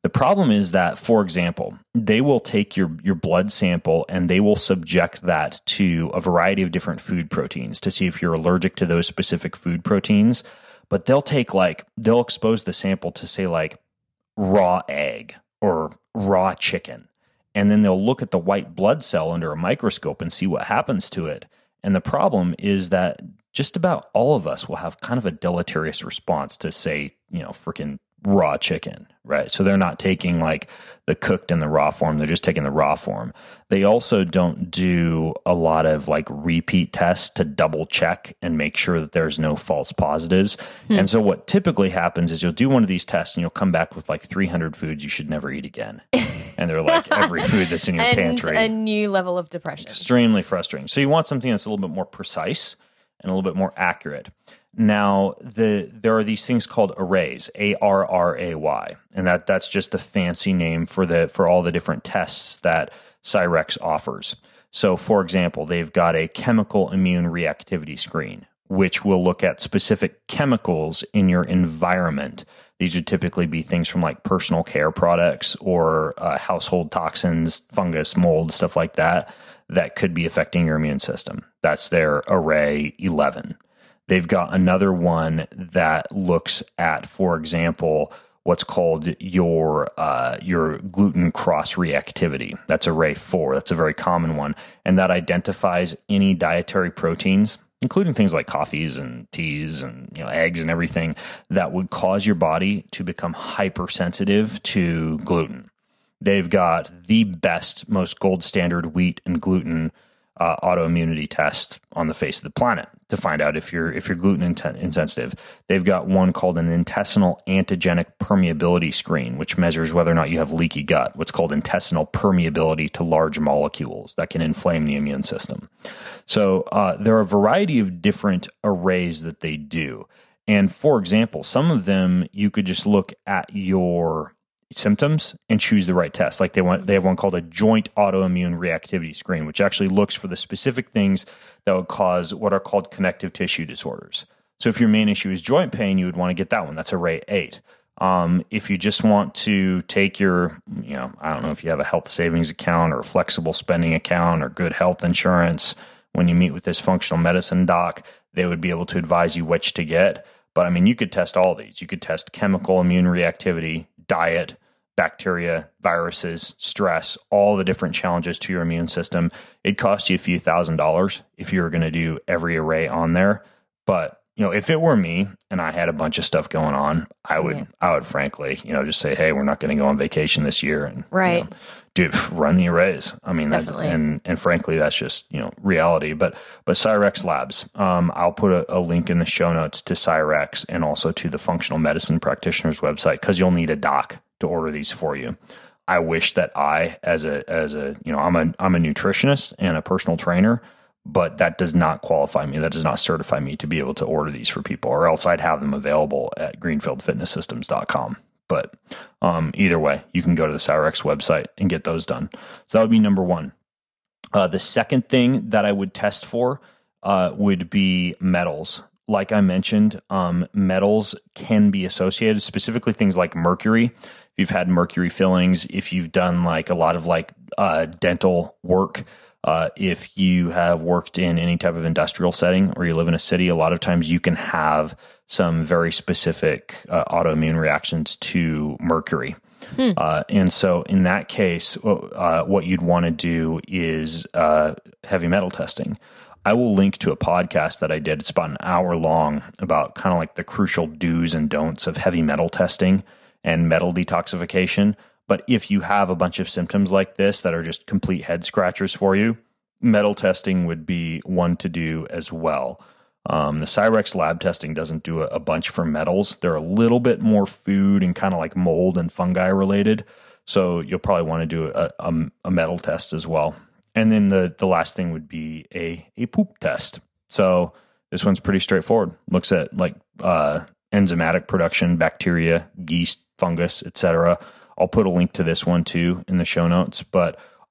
The problem is that, for example, they will take your, your blood sample and they will subject that to a variety of different food proteins to see if you're allergic to those specific food proteins. But they'll take like, they'll expose the sample to say like raw egg or raw chicken. And then they'll look at the white blood cell under a microscope and see what happens to it. And the problem is that just about all of us will have kind of a deleterious response to, say, you know, freaking raw chicken, right? So they're not taking like the cooked and the raw form. They're just taking the raw form. They also don't do a lot of like repeat tests to double check and make sure that there's no false positives. Hmm. And so what typically happens is you'll do one of these tests and you'll come back with like three hundred foods you should never eat again. And they're like every food that's in your and pantry. A new level of depression. Extremely frustrating. So you want something that's a little bit more precise and a little bit more accurate. Now, the there are these things called arrays, A R R A Y, and that, that's just the fancy name for the for all the different tests that Cyrex offers. So, for example, they've got a chemical immune reactivity screen, which will look at specific chemicals in your environment. These would typically be things from like personal care products or uh, household toxins, fungus, mold, stuff like that, that could be affecting your immune system. That's their Array eleven. They've got another one that looks at, for example, what's called your uh, your gluten cross reactivity. That's Array four. That's a very common one. And that identifies any dietary proteins, including things like coffees and teas and, you know, eggs and everything, that would cause your body to become hypersensitive to gluten. They've got the best, most gold standard wheat and gluten uh, autoimmunity test on the face of the planet to find out if you're if you're gluten insensitive. They've got one called an intestinal antigenic permeability screen, which measures whether or not you have leaky gut, what's called intestinal permeability to large molecules that can inflame the immune system. So uh, there are a variety of different arrays that they do. And for example, some of them you could just look at your symptoms and choose the right test. Like they want, they have one called a joint autoimmune reactivity screen, which actually looks for the specific things that would cause what are called connective tissue disorders. So if your main issue is joint pain, you would want to get that one. That's Array eight. Um, if you just want to take your, you know, I don't know if you have a health savings account or a flexible spending account or good health insurance, when you meet with this functional medicine doc, they would be able to advise you which to get. But I mean, you could test all these. You could test chemical immune reactivity, diet, bacteria, viruses, stress, all the different challenges to your immune system. It costs you a few thousand dollars if you were going to do every array on there. But, you know, if it were me and I had a bunch of stuff going on, I would, yeah. I would frankly, you know, just say, hey, we're not going to go on vacation this year. And, right. You know, dude, run the arrays. I mean, that, and, and frankly, that's just, you know, reality. But, but Cyrex Labs, um, I'll put a, a link in the show notes to Cyrex and also to the functional medicine practitioner's website, because you'll need a doc to order these for you. I wish that I, as a, as a, you know, I'm a, I'm a nutritionist and a personal trainer, but that does not qualify me. That does not certify me to be able to order these for people, or else I'd have them available at greenfield fitness systems dot com. But um, either way, you can go to the Cyrex website and get those done. So that would be number one. Uh, the second thing that I would test for uh, would be metals. Like I mentioned, um, metals can be associated, specifically things like mercury. If you've had mercury fillings, if you've done like a lot of like uh, dental work, uh, if you have worked in any type of industrial setting or you live in a city, a lot of times you can have some very specific uh, autoimmune reactions to mercury. Hmm. Uh, and so in that case, uh, what you'd want to do is uh, heavy metal testing. I will link to a podcast that I did. It's about an hour long about kind of like the crucial do's and don'ts of heavy metal testing and metal detoxification. But if you have a bunch of symptoms like this that are just complete head scratchers for you, metal testing would be one to do as well. Um, the Cyrex lab testing doesn't do a, a bunch for metals. They're a little bit more food and kind of like mold and fungi related. So you'll probably want to do a, a, a metal test as well. And then the, the last thing would be a, a poop test. So this one's pretty straightforward. Looks at like uh, enzymatic production, bacteria, yeast, fungus, et cetera. I'll put a link to this one too in the show notes. But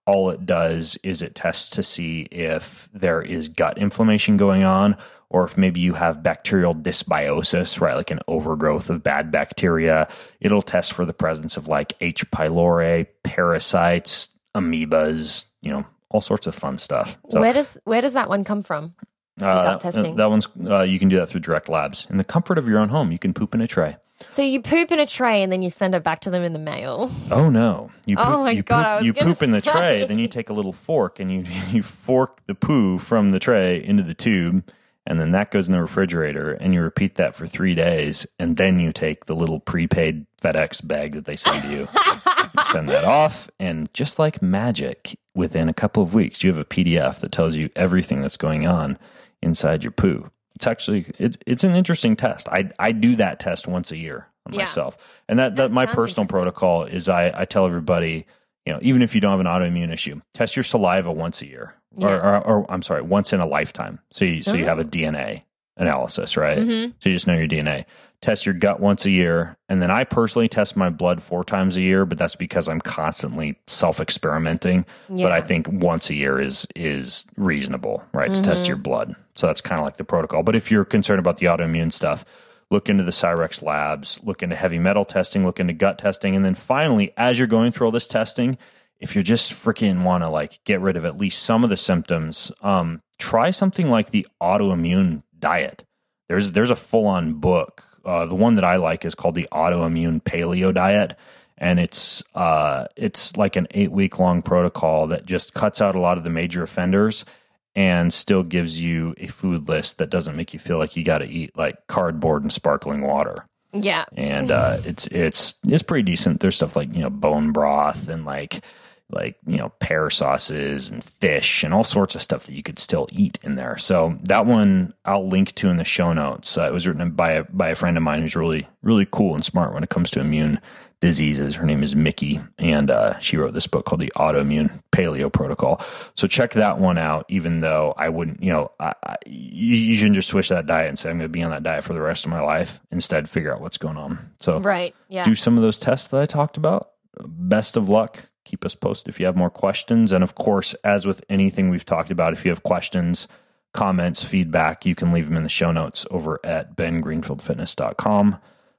all it does is it tests to see if there is gut inflammation going on, or if maybe you have bacterial dysbiosis, right? Like an overgrowth of bad bacteria. It'll test for the presence of like H. pylori, parasites, amoebas, you know, all sorts of fun stuff. So, where does where does that one come from? The uh, gut testing. That one's, uh, you can do that through Direct Labs. In the comfort of your own home, you can poop in a tray. So you poop in a tray and then you send it back to them in the mail. Oh no! You poop, Oh my you God, Poop, I was you gonna poop in the say. tray, then you take a little fork and you you fork the poo from the tray into the tube, and then that goes in the refrigerator, and you repeat that for three days, and then you take the little prepaid FedEx bag that they send you, you send that off, and just like magic, within a couple of weeks, you have a P D F that tells you everything that's going on inside your poo. It's actually it, it's an interesting test. I I do that test once a year on Yeah. myself, and that, that That my sounds personal interesting. protocol is I I tell everybody, you know, even if you don't have an autoimmune issue, test your saliva once a year, or, Yeah. or, or I'm sorry, once in a lifetime. So you so you have a D N A analysis, right? Mhm. So you just know your D N A. Test your gut once a year, and then I personally test my blood four times a year, but that's because I'm constantly self-experimenting. Yeah. But I think once a year is is reasonable, right? To test your blood. So that's kind of like the protocol. But if you're concerned about the autoimmune stuff, look into the Cyrex labs, look into heavy metal testing, look into gut testing, and then finally, as you're going through all this testing, if you're just freaking want to like get rid of at least some of the symptoms, um, try something like the autoimmune diet. There's there's a full-on book. Uh, the one that I like is called the Autoimmune Paleo Diet, and it's uh, it's like an eight-week long protocol that just cuts out a lot of the major offenders and still gives you a food list that doesn't make you feel like you got to eat like cardboard and sparkling water. Yeah. And uh, it's it's it's pretty decent. There's stuff like, you know, bone broth and like like you know pear sauces and fish and all sorts of stuff that you could still eat in there. So that one I'll link to in the show notes. Uh, it was written by a, by a friend of mine who's really really cool and smart when it comes to immune diseases. Her name is Mickey, and uh, she wrote this book called the Autoimmune Paleo Protocol. So check that one out. Even though I wouldn't, you know, I, I, you, you shouldn't just switch that diet and say I'm going to be on that diet for the rest of my life. Instead, figure out what's going on. So Right. Yeah. do some of those tests that I talked about. Best of luck. Keep us posted if you have more questions. And of course, as with anything we've talked about, if you have questions, comments, feedback, you can leave them in the show notes over at bengreenfieldfitness.com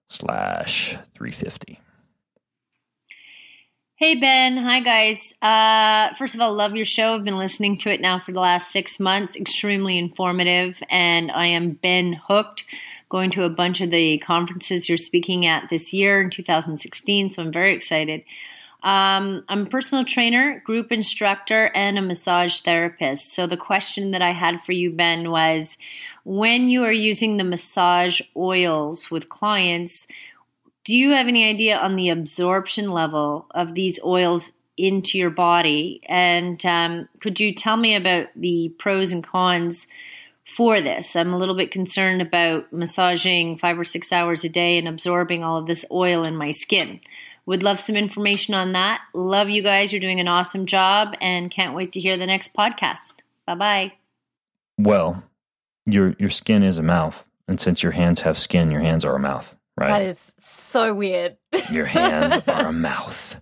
slash 350. Hey, Ben. Hi, guys. Uh, first of all, love your show. I've been listening to it now for the last six months. Extremely informative. And I am Ben hooked, going to a bunch of the conferences you're speaking at this year in two thousand sixteen. So I'm very excited. Um, I'm a personal trainer, group instructor, and a massage therapist. So the question that I had for you, Ben, was when you are using the massage oils with clients, do you have any idea on the absorption level of these oils into your body? And um, could you tell me about the pros and cons for this? I'm a little bit concerned about massaging five or six hours a day and absorbing all of this oil in my skin. Would love some information on that. Love you guys. You're doing an awesome job and can't wait to hear the next podcast. Bye-bye. Well, your your skin is a mouth. And since your hands have skin, your hands are a mouth, right? That is so weird. Your hands are a mouth.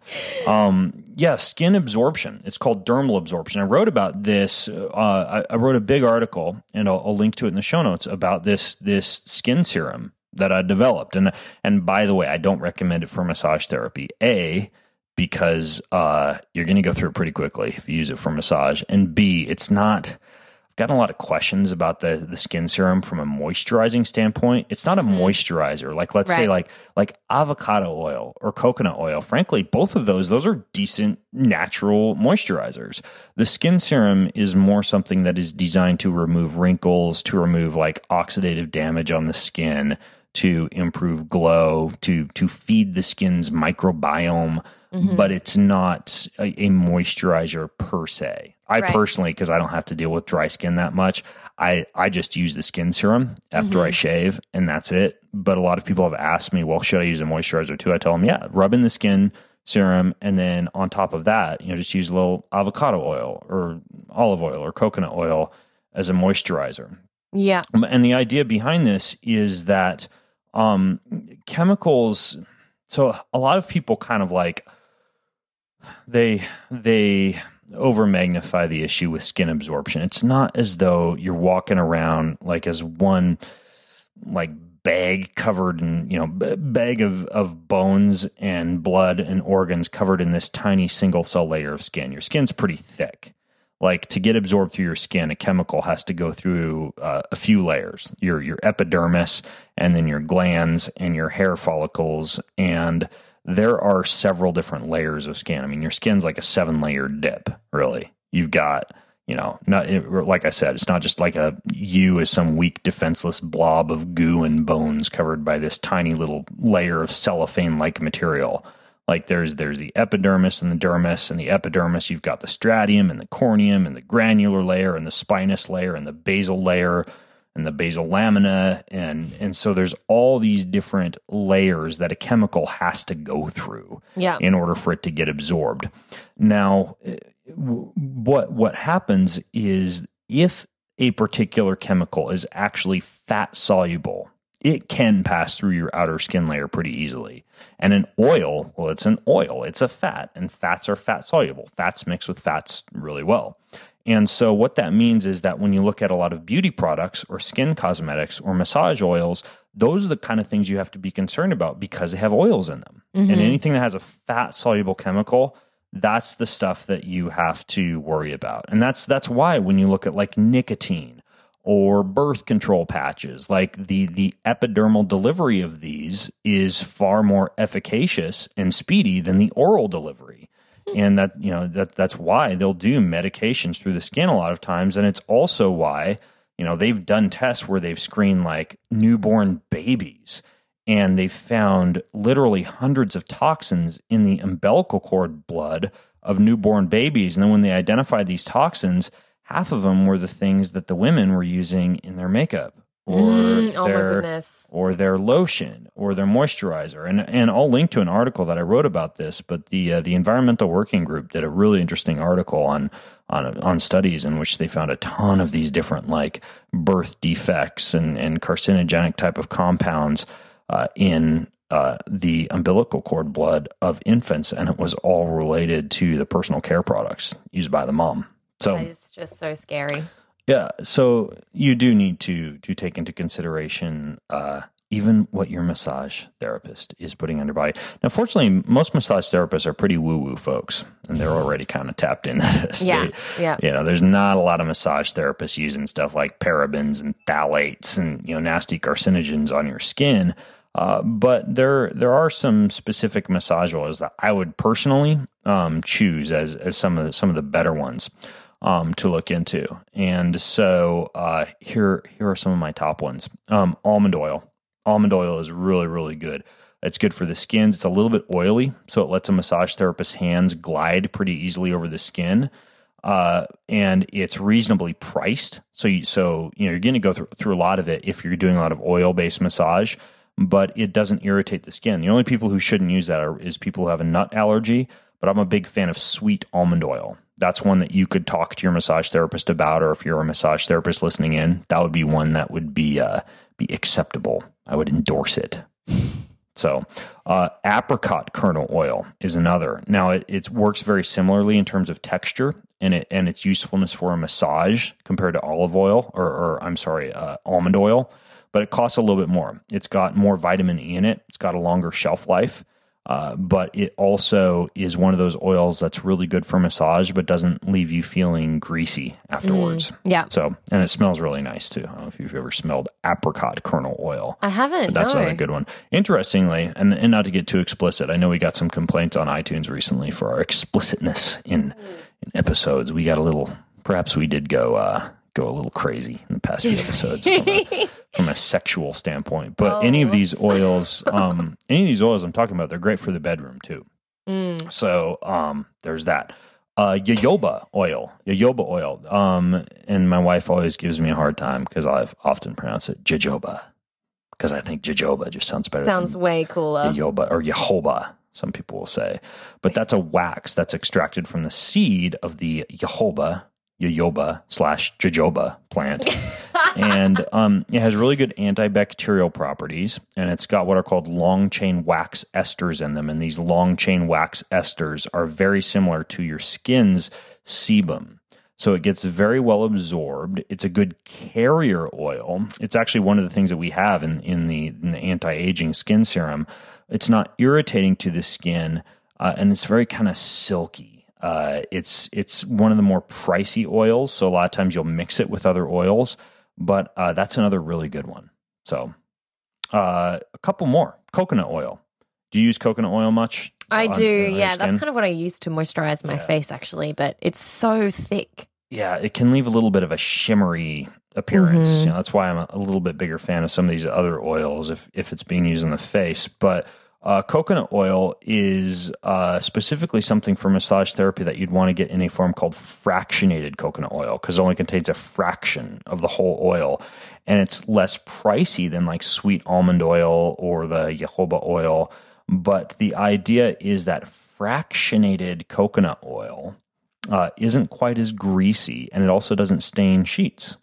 Um, yeah, skin absorption. It's called dermal absorption. I wrote about this. Uh, I, I wrote a big article, and I'll, I'll link to it in the show notes about this this skin serum that I developed. And and by the way, I don't recommend it for massage therapy. A, because uh, you're going to go through it pretty quickly if you use it for massage. And B, it's not. I've gotten a lot of questions about the the skin serum from a moisturizing standpoint. It's not a mm-hmm. moisturizer. Like let's right. say like like avocado oil or coconut oil. Frankly, both of those those are decent natural moisturizers. The skin serum is more something that is designed to remove wrinkles, to remove like oxidative damage on the skin, to improve glow, to to feed the skin's microbiome. Mm-hmm. But it's not a, a moisturizer per se. I right. personally, because I don't have to deal with dry skin that much, I, I just use the skin serum after mm-hmm. I shave, and that's it. But a lot of people have asked me, well, should I use a moisturizer too? I tell them, yeah, rub in the skin serum, and then on top of that, you know, just use a little avocado oil or olive oil or coconut oil as a moisturizer. Yeah. And the idea behind this is that um, chemicals, so a lot of people kind of like, they, they, over magnify the issue with skin absorption. It's not as though you're walking around like as one like bag covered in, you know, bag of, of bones and blood and organs covered in this tiny single cell layer of skin. Your skin's pretty thick. Like to get absorbed through your skin, a chemical has to go through uh, a few layers, your, your epidermis and then your glands and your hair follicles. And there are several different layers of skin. I mean, your skin's like a seven layer dip, really. You've got, you know, not like I said, it's not just like a you as some weak, defenseless blob of goo and bones covered by this tiny little layer of cellophane-like material. Like there's there's the epidermis and the dermis, and the epidermis you've got the stratium and the corneum and the granular layer and the spinous layer and the basal layer and the basal lamina, and and so there's all these different layers that a chemical has to go through yeah. in order for it to get absorbed. Now, what what happens is if a particular chemical is actually fat soluble, it can pass through your outer skin layer pretty easily. And an oil, well, it's an oil, it's a fat, and fats are fat soluble. Fats mix with fats really well. And so what that means is that when you look at a lot of beauty products or skin cosmetics or massage oils, those are the kind of things you have to be concerned about because they have oils in them. Mm-hmm. And anything that has a fat soluble chemical, that's the stuff that you have to worry about. And that's that's why when you look at like nicotine or birth control patches, like the the epidermal delivery of these is far more efficacious and speedy than the oral delivery. And that, you know, that that's why they'll do medications through the skin a lot of times. And it's also why, you know, they've done tests where they've screened like newborn babies and they've found literally hundreds of toxins in the umbilical cord blood of newborn babies. And then when they identified these toxins, half of them were the things that the women were using in their makeup or Mm, oh my their goodness. or their lotion or their moisturizer. And and I'll link to an article that I wrote about this, but the uh, the Environmental Working Group did a really interesting article on on on studies in which they found a ton of these different like birth defects and and carcinogenic type of compounds uh, in uh, the umbilical cord blood of infants, and it was all related to the personal care products used by the mom. So It's just so scary. yeah, so you do need to to take into consideration uh, even what your massage therapist is putting on your body. Now, fortunately, most massage therapists are pretty woo-woo folks, and they're already kind of tapped into this. Yeah, They- yeah. You know, there's not a lot of massage therapists using stuff like parabens and phthalates and, you know, nasty carcinogens on your skin. Uh, but there there are some specific massage oils that I would personally um, choose as as some of the, some of the better ones. Um, to look into. And so uh, here here are some of my top ones. Um, almond oil. Almond oil is really, really good. It's good for the skins. It's a little bit oily, so it lets a massage therapist's hands glide pretty easily over the skin. Uh, and it's reasonably priced. So you, so you know, you're going to go through, through a lot of it if you're doing a lot of oil-based massage, but it doesn't irritate the skin. The only people who shouldn't use that are, is people who have a nut allergy, but I'm a big fan of sweet almond oil. That's one that you could talk to your massage therapist about, or if you're a massage therapist listening in, that would be one that would be uh, be acceptable. I would endorse it. So, uh, apricot kernel oil is another. Now, it, it works very similarly in terms of texture and it and its usefulness for a massage compared to olive oil, or, or I'm sorry, uh, almond oil, but it costs a little bit more. It's got more vitamin E in it. It's got a longer shelf life. Uh, but it also is one of those oils that's really good for massage, but doesn't leave you feeling greasy afterwards. Mm, yeah. So, and it smells really nice too. I don't know if you've ever smelled apricot kernel oil. I haven't. But that's no. another good one. Interestingly, and, and not to get too explicit, I know we got some complaints on iTunes recently for our explicitness in, in episodes. We got a little, perhaps we did go, uh, go a little crazy in the past few episodes from, a, from a sexual standpoint. But Oh, any of these whoops. oils, um, any of these oils I'm talking about, they're great for the bedroom too. Mm. So um, there's that. Uh, jojoba oil, jojoba oil. Um, and my wife always gives me a hard time because I've often pronounced it jojoba because I think jojoba just sounds better. Sounds than way cooler. jojoba or jojoba, some people will say. But that's a wax that's extracted from the seed of the jojoba, jojoba slash jojoba plant. and um, it has really good antibacterial properties, and it's got what are called long-chain wax esters in them, and these long-chain wax esters are very similar to your skin's sebum. So it gets very well absorbed. It's a good carrier oil. It's actually one of the things that we have in, in, the, in the anti-aging skin serum. It's not irritating to the skin, uh, and it's very kind of silky. Uh, it's it's one of the more pricey oils, so a lot of times you'll mix it with other oils, but uh, that's another really good one. So uh, a couple more. Coconut oil. Do you use coconut oil much? I on, do, on yeah. skin? That's kind of what I use to moisturize my Yeah. face, actually, but it's so thick. Yeah, it can leave a little bit of a shimmery appearance. Mhm. You know, that's why I'm a, a little bit bigger fan of some of these other oils if, if it's being used on the face. But uh, coconut oil is uh, specifically something for massage therapy that you'd want to get in a form called fractionated coconut oil because it only contains a fraction of the whole oil. And it's less pricey than like sweet almond oil or the jojoba oil. But the idea is that fractionated coconut oil Uh, isn't quite as greasy, and it also doesn't stain sheets.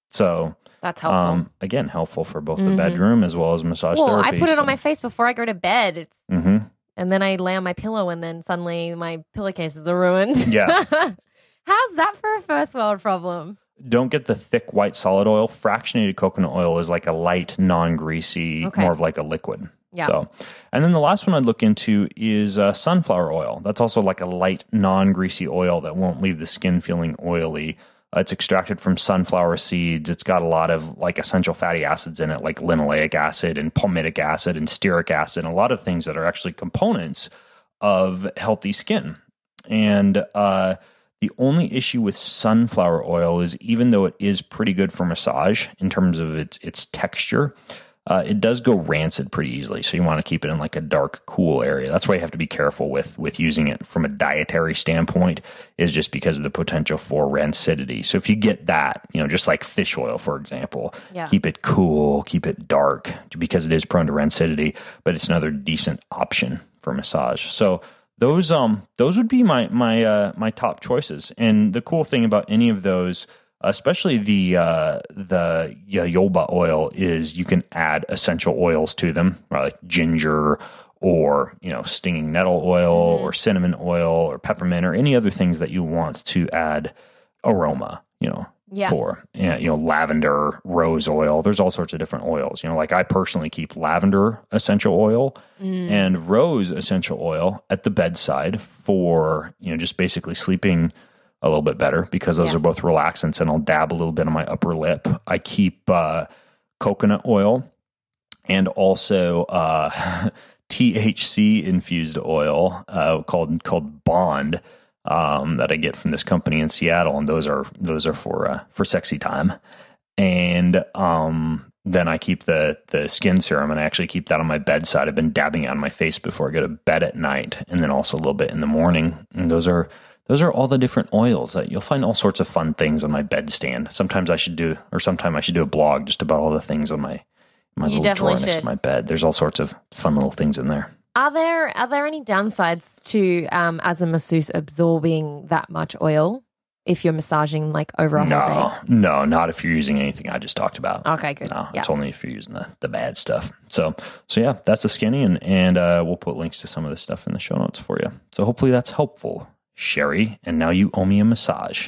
So That's helpful. um, again, helpful for both the Mhm. bedroom as well as massage well, therapy. I put it so. on my face before I go to bed. It's, hmm and then I lay on my pillow, and then suddenly my pillowcases are ruined. Yeah. How's that for a first world problem? Don't get the thick white solid oil. Fractionated coconut oil is like a light, non-greasy, Okay. more of like a liquid. Yeah. So, and then the last one I'd look into is uh, sunflower oil. That's also like a light, non-greasy oil that won't leave the skin feeling oily. Uh, it's extracted from sunflower seeds. It's got a lot of like essential fatty acids in it, like linoleic acid and palmitic acid and stearic acid, and a lot of things that are actually components of healthy skin. And uh, the only issue with sunflower oil is even though it is pretty good for massage in terms of its its texture, Uh, it does go rancid pretty easily, so you want to keep it in like a dark, cool area. That's why you have to be careful with with using it from a dietary standpoint, is just because of the potential for rancidity. So if you get that, you know, just like fish oil, for example, Yeah. keep it cool, keep it dark, because it is prone to rancidity, but it's another decent option for massage. So those um those would be my my uh, my top choices. And the cool thing about any of those, especially the uh, the jojoba oil, is you can add essential oils to them, right? Like ginger or, you know, stinging nettle oil Mm-hmm. or cinnamon oil or peppermint or any other things that you want to add aroma, you know, Yeah. for. You know, lavender, rose oil. There's all sorts of different oils. You know, like I personally keep lavender essential oil Mm. and rose essential oil at the bedside for, you know, just basically sleeping a little bit better because those Yeah. are both relaxants, and I'll dab a little bit on my upper lip. I keep uh, coconut oil and also uh, T H C infused oil uh, called called Bond um, that I get from this company in Seattle, and those are those are for uh, for sexy time. And um, then I keep the the skin serum, and I actually keep that on my bedside. I've been dabbing it on my face before I go to bed at night, and then also a little bit in the morning. And those are those are all the different oils that you'll find all sorts of fun things on my bedstand. Sometimes I should do, or sometime I should do a blog just about all the things on my my You little drawer definitely next should. to my bed. There's all sorts of fun little things in there. Are there are there any downsides to um, as a masseuse absorbing that much oil if you're massaging like over a whole No, no, not if you're using anything I just talked about. day? Okay, good. No, yeah. it's only if you're using the, the bad stuff. So, so yeah, that's the skinny, and and uh, we'll put links to some of this stuff in the show notes for you. So hopefully that's helpful, Sherry. And now you owe me a massage.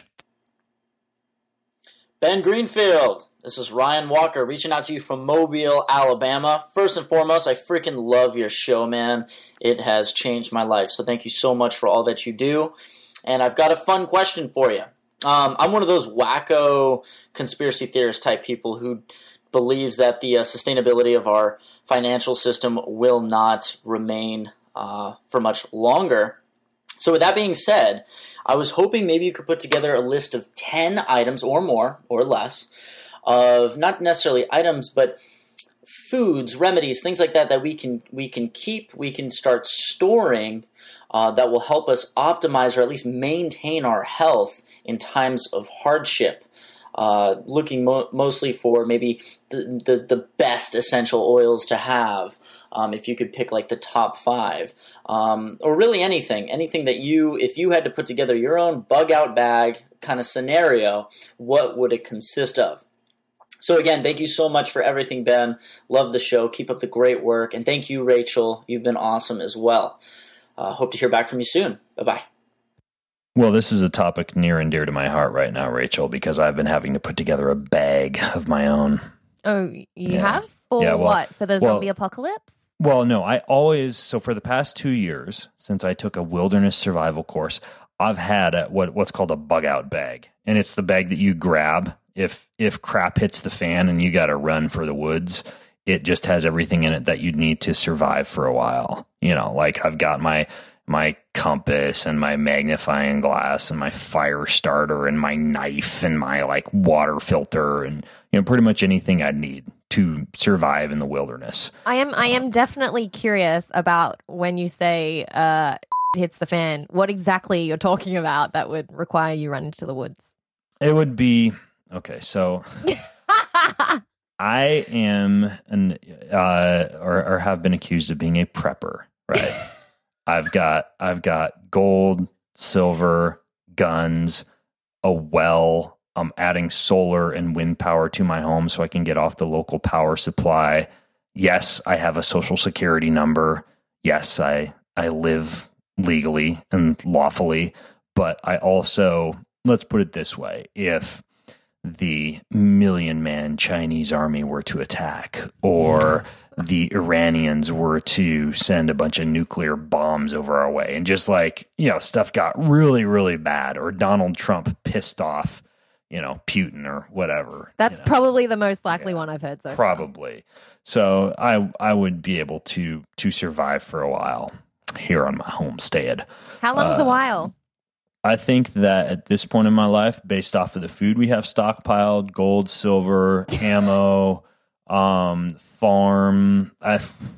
Ben Greenfield, this is Ryan Walker reaching out to you from Mobile, Alabama. First and foremost, I freaking love your show, man. It has changed my life. So thank you so much for all that you do. And I've got a fun question for you. Um, I'm one of those wacko conspiracy theorist type people who believes that the uh, sustainability of our financial system will not remain uh, for much longer. So with that being said, I was hoping maybe you could put together a list of ten items or more or less of not necessarily items, but foods, remedies, things like that that we can we can keep, we can start storing uh, that will help us optimize or at least maintain our health in times of hardship. Uh, looking mo- mostly for maybe the, the, the best essential oils to have, um, if you could pick like the top five, um, or really anything, anything that you, if you had to put together your own bug out bag kind of scenario, what would it consist of? So again, thank you so much for everything, Ben. Love the show. Keep up the great work. And thank you, Rachel. You've been awesome as well. Uh, hope to hear back from you soon. Bye-bye. Well, this is a topic near and dear to my heart right now, Rachel, because I've been having to put together a bag of my own. Oh, you Yeah. have? For Yeah, well- what? For the well- zombie apocalypse? Well, no, I always, so for the past two years, since I took a wilderness survival course, I've had a, what what's called a bug out bag. And it's the bag that you grab if if crap hits the fan and you got to run for the woods. It just has everything in it that you'd need to survive for a while. You know, like I've got my my compass and my magnifying glass and my fire starter and my knife and my like water filter and, you know, pretty much anything I'd need to survive in the wilderness. I am I am definitely curious about when you say uh hits the fan, what exactly you're talking about that would require you run into the woods. It would be okay, so I am an uh or, or have been accused of being a prepper, right? I've got I've got gold, silver, guns, a well. I'm adding solar and wind power to my home so I can get off the local power supply. Yes, I have a social security number. Yes, I I live legally and lawfully, but I also, let's put it this way, if the million man Chinese army were to attack, or the Iranians were to send a bunch of nuclear bombs over our way, and just like, you know, stuff got really, really bad, or Donald Trump pissed off, you know, Putin or whatever. That's you know. probably the most likely Yeah. one I've heard so far. Probably. So I I would be able to to survive for a while here on my homestead. How long's Uh, a while? I think that at this point in my life, based off of the food we have stockpiled, gold, silver, ammo, um, farm, I,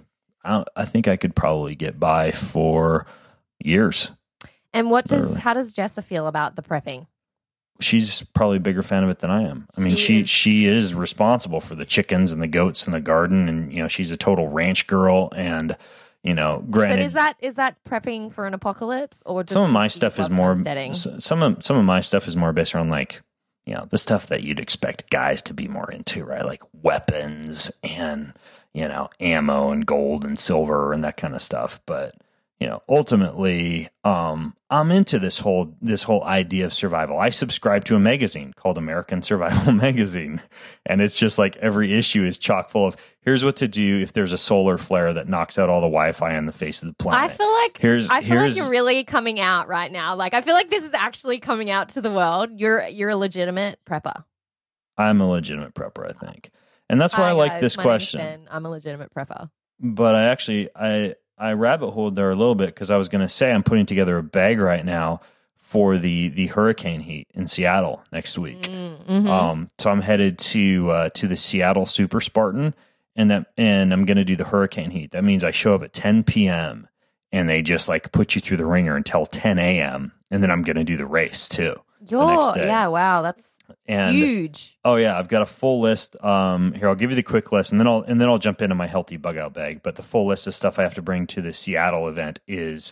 I I think I could probably get by for years. And what does literally. how does Jessa feel about the prepping? She's probably a bigger fan of it than I am. I mean, She she is- she is responsible for the chickens and the goats in the garden, and you know, she's a total ranch girl. And you know, granted, But is that is that prepping for an apocalypse, or just some of my she stuff is loves more homesteading? s- some of some of my stuff is more based around like, you know, the stuff that you'd expect guys to be more into, right? Like weapons and, you know, ammo and gold and silver and that kind of stuff. But you know, ultimately, um, I'm into this whole this whole idea of survival. I subscribe to a magazine called American Survival Magazine, and it's just like every issue is chock full of here's what to do if there's a solar flare that knocks out all the Wi-Fi on the face of the planet. I feel like here's I feel here's like you're really coming out right now. Like I feel like this is actually coming out to the world. You're you're a legitimate prepper. I'm a legitimate prepper, I think, and that's why Hi, I like guys. this My name's question. Jen. I'm a legitimate prepper. But I actually I I rabbit holed there a little bit because I was going to say I'm putting together a bag right now for the the hurricane heat in Seattle next week. Mm-hmm. Um, so I'm headed to uh, to the Seattle Super Spartan, and that and I'm going to do the hurricane heat. That means I show up at ten p.m. and they just like put you through the ringer until ten a.m. and then I'm going to do the race too. the next You're day. yeah, wow, that's And huge. oh yeah, I've got a full list. Um, here I'll give you the quick list, and then I'll and then I'll jump into my healthy bug out bag. But the full list of stuff I have to bring to the Seattle event is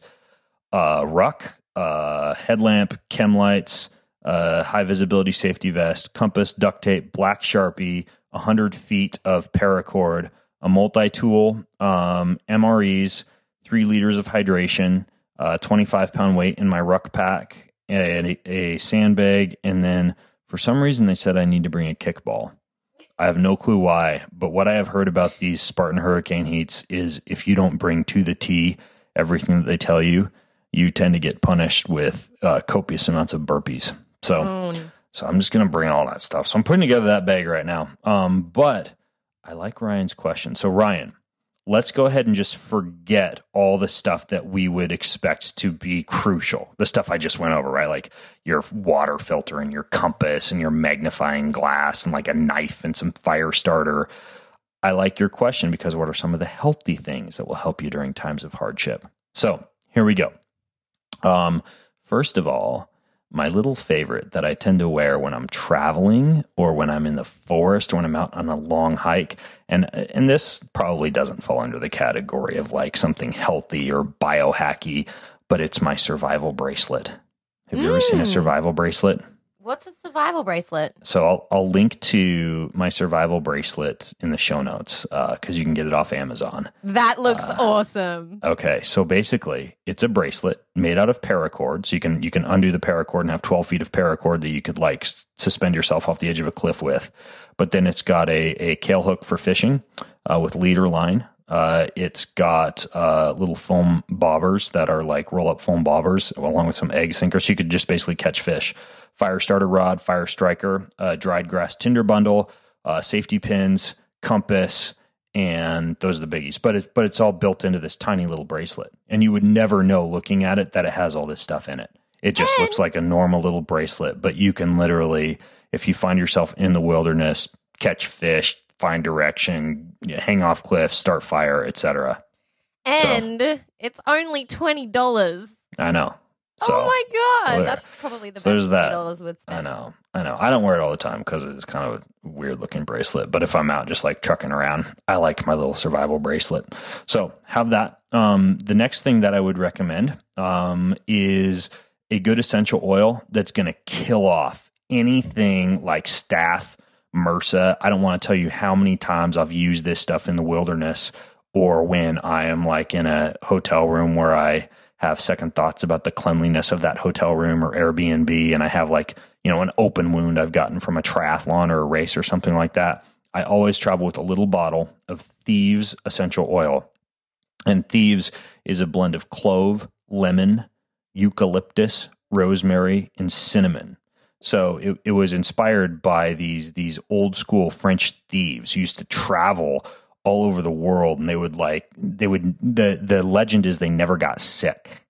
uh, ruck, uh, headlamp, chem lights, uh, high visibility safety vest, compass, duct tape, black Sharpie, a hundred feet of paracord, a multi tool, um, M R Es, three liters of hydration, uh, twenty-five pound weight in my ruck pack, and a, a sandbag, and then. For some reason, they said I need to bring a kickball. I have no clue why, but what I have heard about these Spartan Hurricane Heats is if you don't bring to the T everything that they tell you, you tend to get punished with uh, copious amounts of burpees. So, Oh, so I'm just going to bring all that stuff. So I'm putting together that bag right now. Um, but I like Ryan's question. So Ryan, let's go ahead and just forget all the stuff that we would expect to be crucial. The stuff I just went over, right? Like your water filter and your compass and your magnifying glass and like a knife and some fire starter. I like your question because what are some of the healthy things that will help you during times of hardship? So here we go. Um, first of all, my little favorite that I tend to wear when I'm traveling or when I'm in the forest or when I'm out on a long hike. And and this probably doesn't fall under the category of like something healthy or biohacky, but it's my survival bracelet. Have you ever seen a survival bracelet? What's a survival bracelet? So I'll I'll link to my survival bracelet in the show notes because uh, you can get it off Amazon. That looks uh, awesome. Okay, so basically, it's a bracelet made out of paracord. So you can you can undo the paracord and have twelve feet of paracord that you could like s- suspend yourself off the edge of a cliff with. But then it's got a a Kahle hook for fishing uh, with leader line. Uh, it's got uh, little foam bobbers that are like roll up foam bobbers along with some egg sinkers. So you could just basically catch fish. Fire starter rod, fire striker, uh, dried grass tinder bundle, uh, safety pins, compass, and those are the biggies. But it, but it's all built into this tiny little bracelet, and you would never know looking at it that it has all this stuff in it. It just and- looks like a normal little bracelet, but you can literally, if you find yourself in the wilderness, catch fish, find direction, hang off cliffs, start fire, et cetera. And so, it's only twenty dollars. I know. So, oh my god, so that's probably the so best that. twenty dollars would spend. I know, I know. I don't wear it all the time because it's kind of a weird looking bracelet. But if I'm out just like trucking around, I like my little survival bracelet. So have that. Um, the next thing that I would recommend um, is a good essential oil that's going to kill off anything like staph, M R S A. I don't want to tell you how many times I've used this stuff in the wilderness or when I am like in a hotel room where I have second thoughts about the cleanliness of that hotel room or Airbnb, and I have like, you know, an open wound I've gotten from a triathlon or a race or something like that. I always travel with a little bottle of Thieves essential oil. And Thieves is a blend of clove, lemon, eucalyptus, rosemary, and cinnamon. So it, it was inspired by these these old school French thieves who used to travel all over the world, and they would like they would the the legend is they never got sick,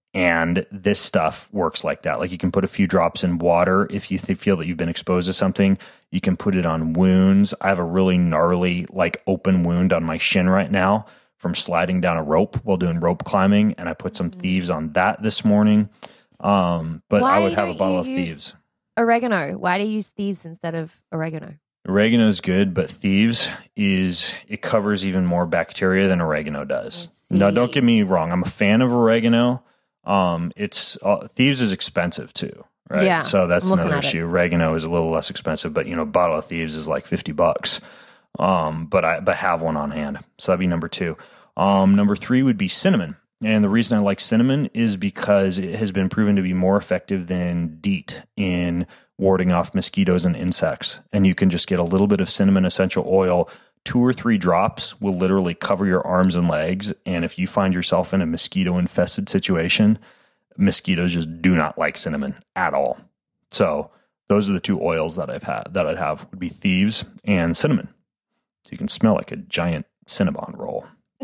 and this stuff works like that. Like you can put a few drops in water if you th- feel that you've been exposed to something. You can put it on wounds. I have a really gnarly like open wound on my shin right now from sliding down a rope while doing rope climbing, and I put some Thieves on that this morning. Um, but Why I would have a don't bottle you of use Thieves. Oregano. Why do you use Thieves instead of oregano? Oregano is good, but Thieves is, it covers even more bacteria than oregano does. Now, don't get me wrong. I'm a fan of oregano. Um, it's uh, Thieves is expensive too, right? Yeah, so that's I'm looking another at it. issue. Oregano is a little less expensive, but you know, a bottle of Thieves is like fifty bucks. Um, but I but have one on hand, so that'd be number two. Um, number three would be cinnamon. And the reason I like cinnamon is because it has been proven to be more effective than DEET in warding off mosquitoes and insects. And you can just get a little bit of cinnamon essential oil. Two or three drops will literally cover your arms and legs. And if you find yourself in a mosquito-infested situation, mosquitoes just do not like cinnamon at all. So those are the two oils that I've had that I'd have would be Thieves and cinnamon. So you can smell like a giant Cinnabon roll.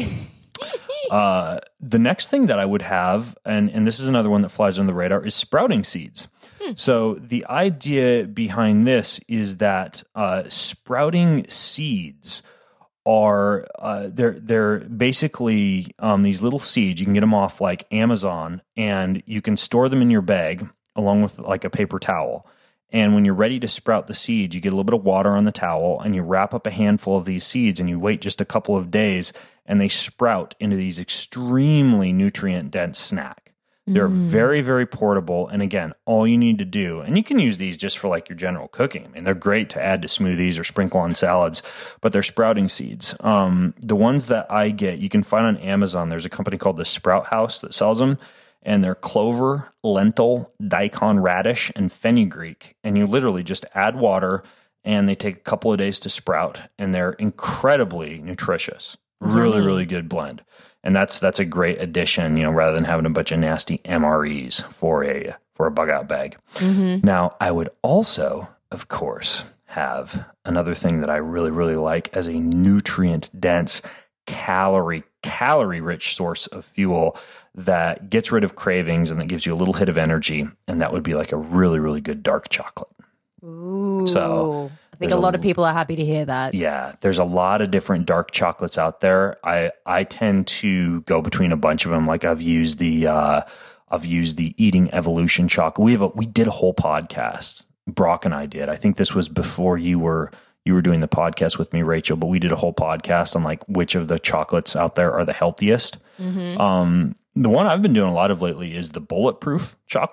Uh, the next thing that I would have, and, and this is another one that flies under the radar, is sprouting seeds. Hmm. So the idea behind this is that uh, sprouting seeds are uh, they're they're basically um, these little seeds. You can get them off like Amazon, and you can store them in your bag along with like a paper towel. And when you're ready to sprout the seeds, you get a little bit of water on the towel and you wrap up a handful of these seeds and you wait just a couple of days and they sprout into these extremely nutrient-dense snack. They're mm. very, very portable. And again, all you need to do, and you can use these just for like your general cooking. I mean, they're great to add to smoothies or sprinkle on salads, but they're sprouting seeds. Um, the ones that I get, you can find on Amazon. There's a company called the Sprout House that sells them. And they're clover, lentil, daikon radish, and fenugreek. And you literally just add water, and they take a couple of days to sprout, and they're incredibly nutritious. Really, mm. really good blend. And that's that's a great addition, you know, rather than having a bunch of nasty M R Es for a for a bug out bag. Mm-hmm. Now, I would also, of course, have another thing that I really, really like as a nutrient dense, calorie calorie rich source of fuel that gets rid of cravings and that gives you a little hit of energy, and that would be like a really, really good dark chocolate. Ooh. So I think a lot a, of people are happy to hear that. Yeah, there's a lot of different dark chocolates out there. I I tend to go between a bunch of them. Like I've used the uh, I've used the Eating Evolution chocolate. We have a, we did a whole podcast. Brock and I did. I think this was before you were you were doing the podcast with me, Rachel. But we did a whole podcast on like which of the chocolates out there are the healthiest. Mm-hmm. Um, The one I've been doing a lot of lately is the bulletproof chocolate.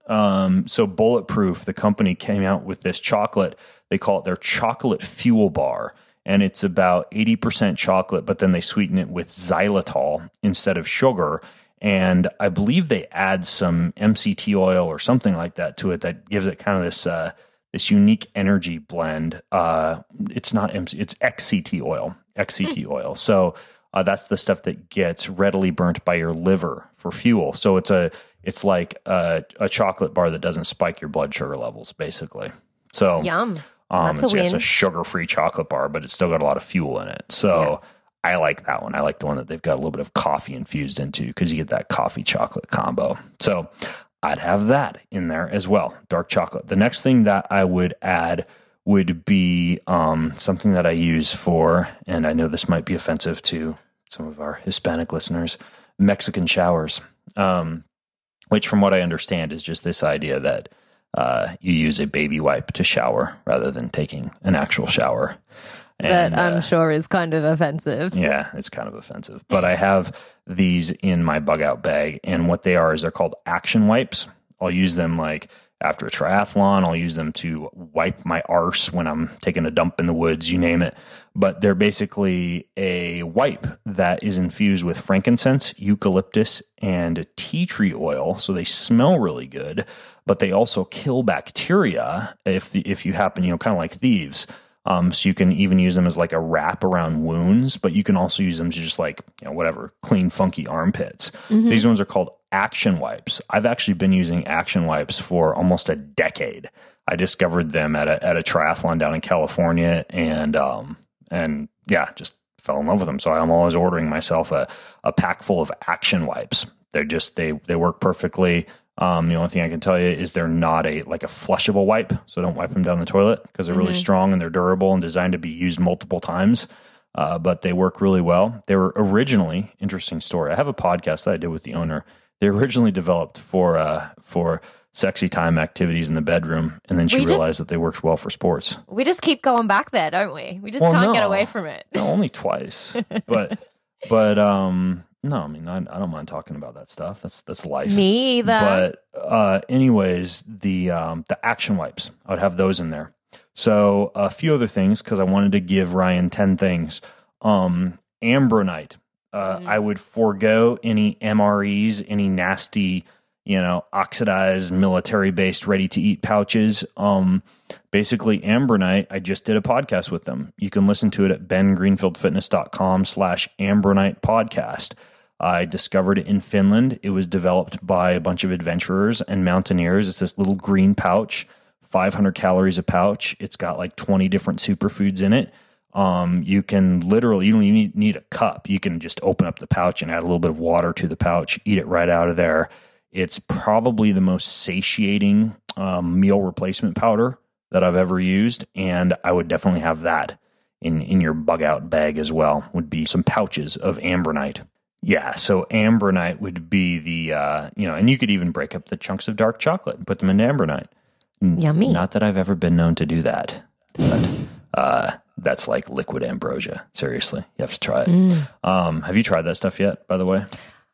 Um, so Bulletproof, the company, came out with this chocolate. They call it their chocolate fuel bar. And it's about eighty percent chocolate, but then they sweeten it with xylitol instead of sugar. And I believe they add some M C T oil or something like that to it that gives it kind of this uh, this unique energy blend. Uh, it's not M C, it's X C T oil, X C T oil. So uh, that's the stuff that gets readily burnt by your liver for fuel. So it's a it's like a, a chocolate bar that doesn't spike your blood sugar levels, basically. So Yum. Um, That's it's, a it's a win. sugar-free chocolate bar, but it's still got a lot of fuel in it. So I like that one. I like the one that they've got a little bit of coffee infused into because you get that coffee chocolate combo. So I'd have that in there as well, dark chocolate. The next thing that I would add would be um, something that I use for, and I know this might be offensive to some of our Hispanic listeners, Mexican showers, um, which from what I understand is just this idea that Uh, you use a baby wipe to shower rather than taking an actual shower. And, that I'm uh, sure is kind of offensive. yeah, it's kind of offensive. But I have these in my bug out bag, and what they are is they're called action wipes. I'll use them like after a triathlon. I'll use them to wipe my arse when I'm taking a dump in the woods, you name it. But they're basically a wipe that is infused with frankincense, eucalyptus, and tea tree oil. So they smell really good, but they also kill bacteria if the, if you happen, you know, kind of like thieves. Um, so you can even use them as like a wrap around wounds, but you can also use them to just like, you know, whatever, clean, funky armpits. Mm-hmm. So these ones are called action wipes. I've actually been using action wipes for almost a decade. I discovered them at a, at a triathlon down in California and, um, and yeah, just fell in love with them. So I'm always ordering myself a, a pack full of action wipes. They're just, they, they work perfectly. Um, the only thing I can tell you is they're not a like a flushable wipe, so don't wipe them down the toilet because they're really Mm-hmm. strong and they're durable and designed to be used multiple times. Uh, but they work really well. They were originally, interesting story. I have a podcast that I did with the owner. They were originally developed for uh, for sexy time activities in the bedroom, and then she We just- realized that they worked well for sports. We just keep going back there, don't we? We just Well, can't get no. away from it. No, only twice, but but um, no, I mean I, I don't mind talking about that stuff. That's that's life. Me either. But uh, anyways, the um, the action wipes, I would have those in there. So a few other things because I wanted to give Ryan ten things. Um, Ambronite. Uh, Mm. I would forego any M R Es, any nasty, you know, oxidized military based ready to eat pouches. Um, basically, Ambronite. I just did a podcast with them. You can listen to it at ben greenfield fitness dot com slash Ambronite podcast. I discovered it in Finland. It was developed by a bunch of adventurers and mountaineers. It's this little green pouch, five hundred calories a pouch. It's got like twenty different superfoods in it. Um, you can literally, you don't even need, need a cup. You can just open up the pouch and add a little bit of water to the pouch, eat it right out of there. It's probably the most satiating um, meal replacement powder that I've ever used. And I would definitely have that in, in your bug out bag as well, would be some pouches of Ambronite. Yeah, so Ambronite would be the, uh, you know, and you could even break up the chunks of dark chocolate and put them into Ambronite. N- Yummy. Not that I've ever been known to do that, but uh, that's like liquid ambrosia. Seriously, you have to try it. Mm. Um, have you tried that stuff yet, by the way?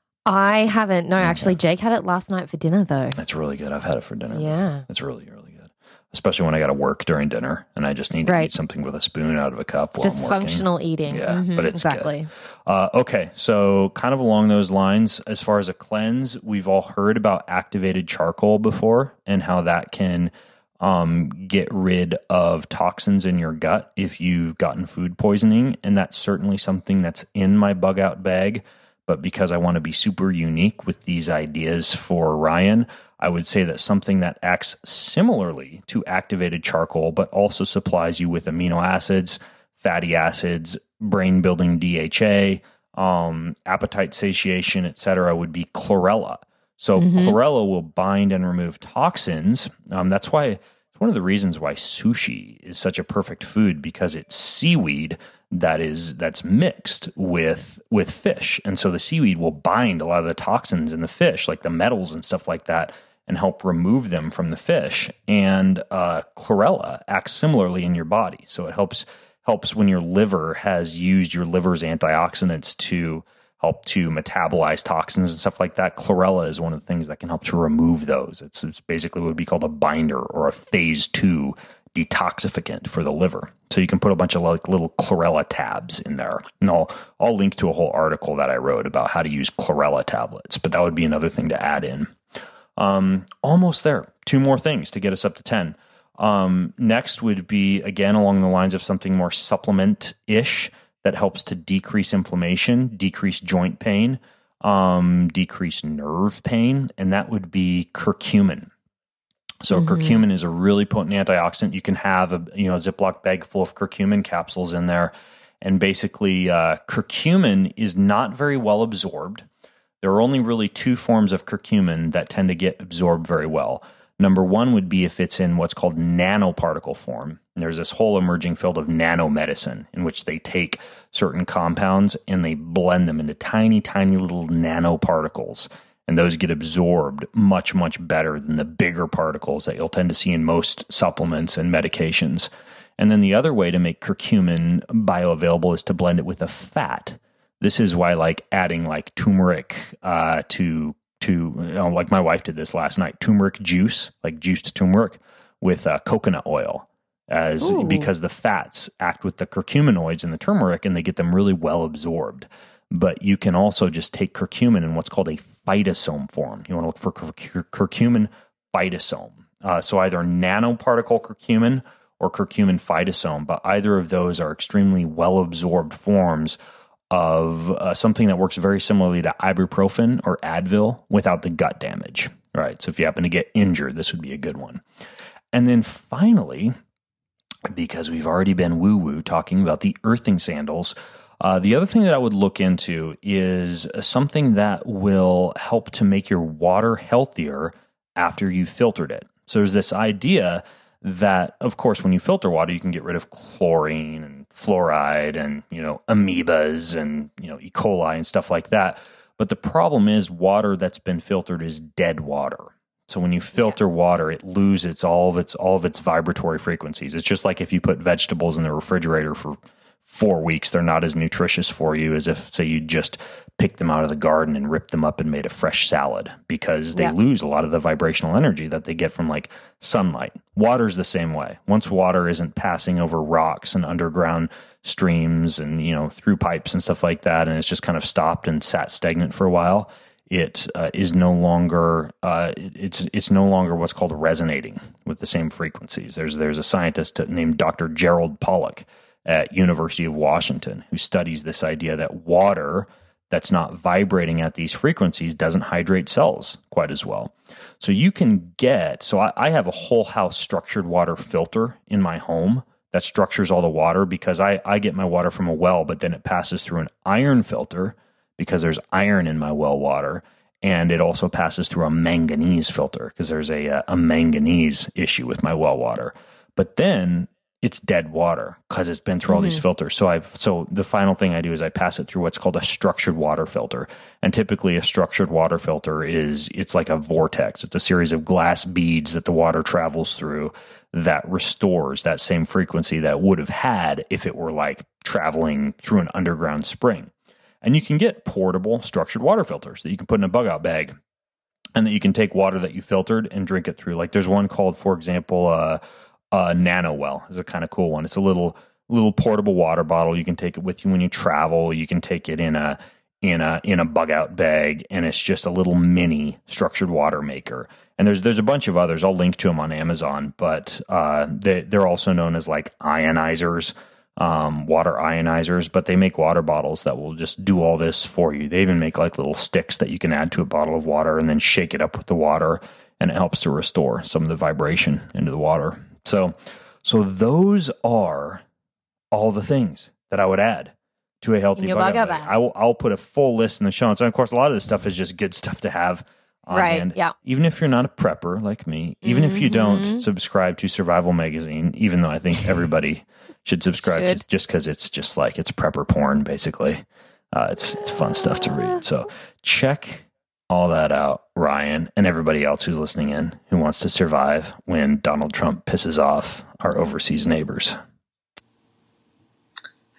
I haven't. No, actually, Jake had it last night for dinner, though. That's really good. I've had it for dinner. Yeah. It's really, really good. Especially when I got to work during dinner and I just need to Right. eat something with a spoon out of a cup It's while just I'm working. functional eating. Yeah, Mhm, but it's good. exactly. Uh, okay, so kind of along those lines, as far as a cleanse, we've all heard about activated charcoal before and how that can um, get rid of toxins in your gut if you've gotten food poisoning. And that's certainly something that's in my bug out bag. But because I want to be super unique with these ideas for Ryan, I would say that something that acts similarly to activated charcoal, but also supplies you with amino acids, fatty acids, brain building D H A, um, appetite satiation, et cetera, would be chlorella. So chlorella will bind and remove toxins. Um, that's why it's one of the reasons why sushi is such a perfect food, because it's seaweed that is that's mixed with with fish, and so the seaweed will bind a lot of the toxins in the fish, like the metals and stuff like that, and help remove them from the fish. And uh, chlorella acts similarly in your body, so it helps helps when your liver has used your liver's antioxidants to help to metabolize toxins and stuff like that. Chlorella is one of the things that can help to remove those. It's, it's basically what would be called a binder or a phase two detoxificant for the liver. So you can put a bunch of like little chlorella tabs in there. And I'll, I'll link to a whole article that I wrote about how to use chlorella tablets, but that would be another thing to add in. Um, almost there. Two more things to get us up to ten. Um, next would be, again, along the lines of something more supplement-ish that helps to decrease inflammation, decrease joint pain, um, decrease nerve pain, and that would be curcumin. So mm-hmm. curcumin is a really potent antioxidant. You can have a you know a Ziploc bag full of curcumin capsules in there, and basically uh, curcumin is not very well absorbed. There are only really two forms of curcumin that tend to get absorbed very well. Number one would be if it's in what's called nanoparticle form. There's this whole emerging field of nanomedicine in which they take certain compounds and they blend them into tiny, tiny little nanoparticles. And those get absorbed much, much better than the bigger particles that you'll tend to see in most supplements and medications. And then the other way to make curcumin bioavailable is to blend it with a fat. This is why, like, adding like turmeric uh, to to you know, like my wife did this last night, turmeric juice, like juiced turmeric with uh, coconut oil, as Ooh. because the fats act with the curcuminoids in the turmeric and they get them really well absorbed. But you can also just take curcumin in what's called a phytosome form. You want to look for cur- curcumin phytosome. Uh, so either nanoparticle curcumin or curcumin phytosome, but either of those are extremely well absorbed forms of uh, something that works very similarly to ibuprofen or Advil without the gut damage, right? So if you happen to get injured, this would be a good one. And then finally, because we've already been woo-woo talking about the earthing sandals, uh, the other thing that I would look into is something that will help to make your water healthier after you've filtered it. So there's this idea that, of course, when you filter water, you can get rid of chlorine and fluoride and, you know, amoebas and, you know, E. coli and stuff like that. But the problem is water that's been filtered is dead water. So when you filter yeah. water, it loses all of its all of its vibratory frequencies. It's just like if you put vegetables in the refrigerator for four weeks, they're not as nutritious for you as if, say, you just picked them out of the garden and ripped them up and made a fresh salad, because they yeah. lose a lot of the vibrational energy that they get from like sunlight. Water's the same way. Once water isn't passing over rocks and underground streams and, you know, through pipes and stuff like that, and it's just kind of stopped and sat stagnant for a while, it uh, is no longer uh, it's it's no longer what's called resonating with the same frequencies. There's there's a scientist named Doctor Gerald Pollack at University of Washington who studies this idea that water that's not vibrating at these frequencies doesn't hydrate cells quite as well. So you can get, so I, I have a whole house structured water filter in my home that structures all the water, because I, I get my water from a well, but then it passes through an iron filter because there's iron in my well water. And it also passes through a manganese filter because there's a, a manganese issue with my well water. But then it's dead water because it's been through all mm-hmm. these filters. So I so the final thing I do is I pass it through what's called a structured water filter. And typically a structured water filter is, it's like a vortex. It's a series of glass beads that the water travels through that restores that same frequency that it would have had if it were like traveling through an underground spring. And you can get portable structured water filters that you can put in a bug out bag, and that you can take water that you filtered and drink it through. Like there's one called, for example, uh, Uh, NanoWell is a kind of cool one. It's a little little portable water bottle. You can take it with you when you travel. You can take it in a in a in a bug out bag, and it's just a little mini structured water maker. And there's there's a bunch of others. I'll link to them on Amazon, but uh, they they're also known as like ionizers, um, water ionizers. But they make water bottles that will just do all this for you. They even make like little sticks that you can add to a bottle of water and then shake it up with the water, and it helps to restore some of the vibration into the water. So, so those are all the things that I would add to a healthy bug out bag. I will, I'll put a full list in the show notes. And of course, a lot of this stuff is just good stuff to have on right, hand. Yeah. Even if you're not a prepper like me, even mm-hmm. if you don't subscribe to Survival Magazine, even though I think everybody should subscribe should. to, just because it's just like, it's prepper porn, basically. Uh, it's, it's fun stuff to read. So check all that out, Ryan, and everybody else who's listening in who wants to survive when Donald Trump pisses off our overseas neighbors.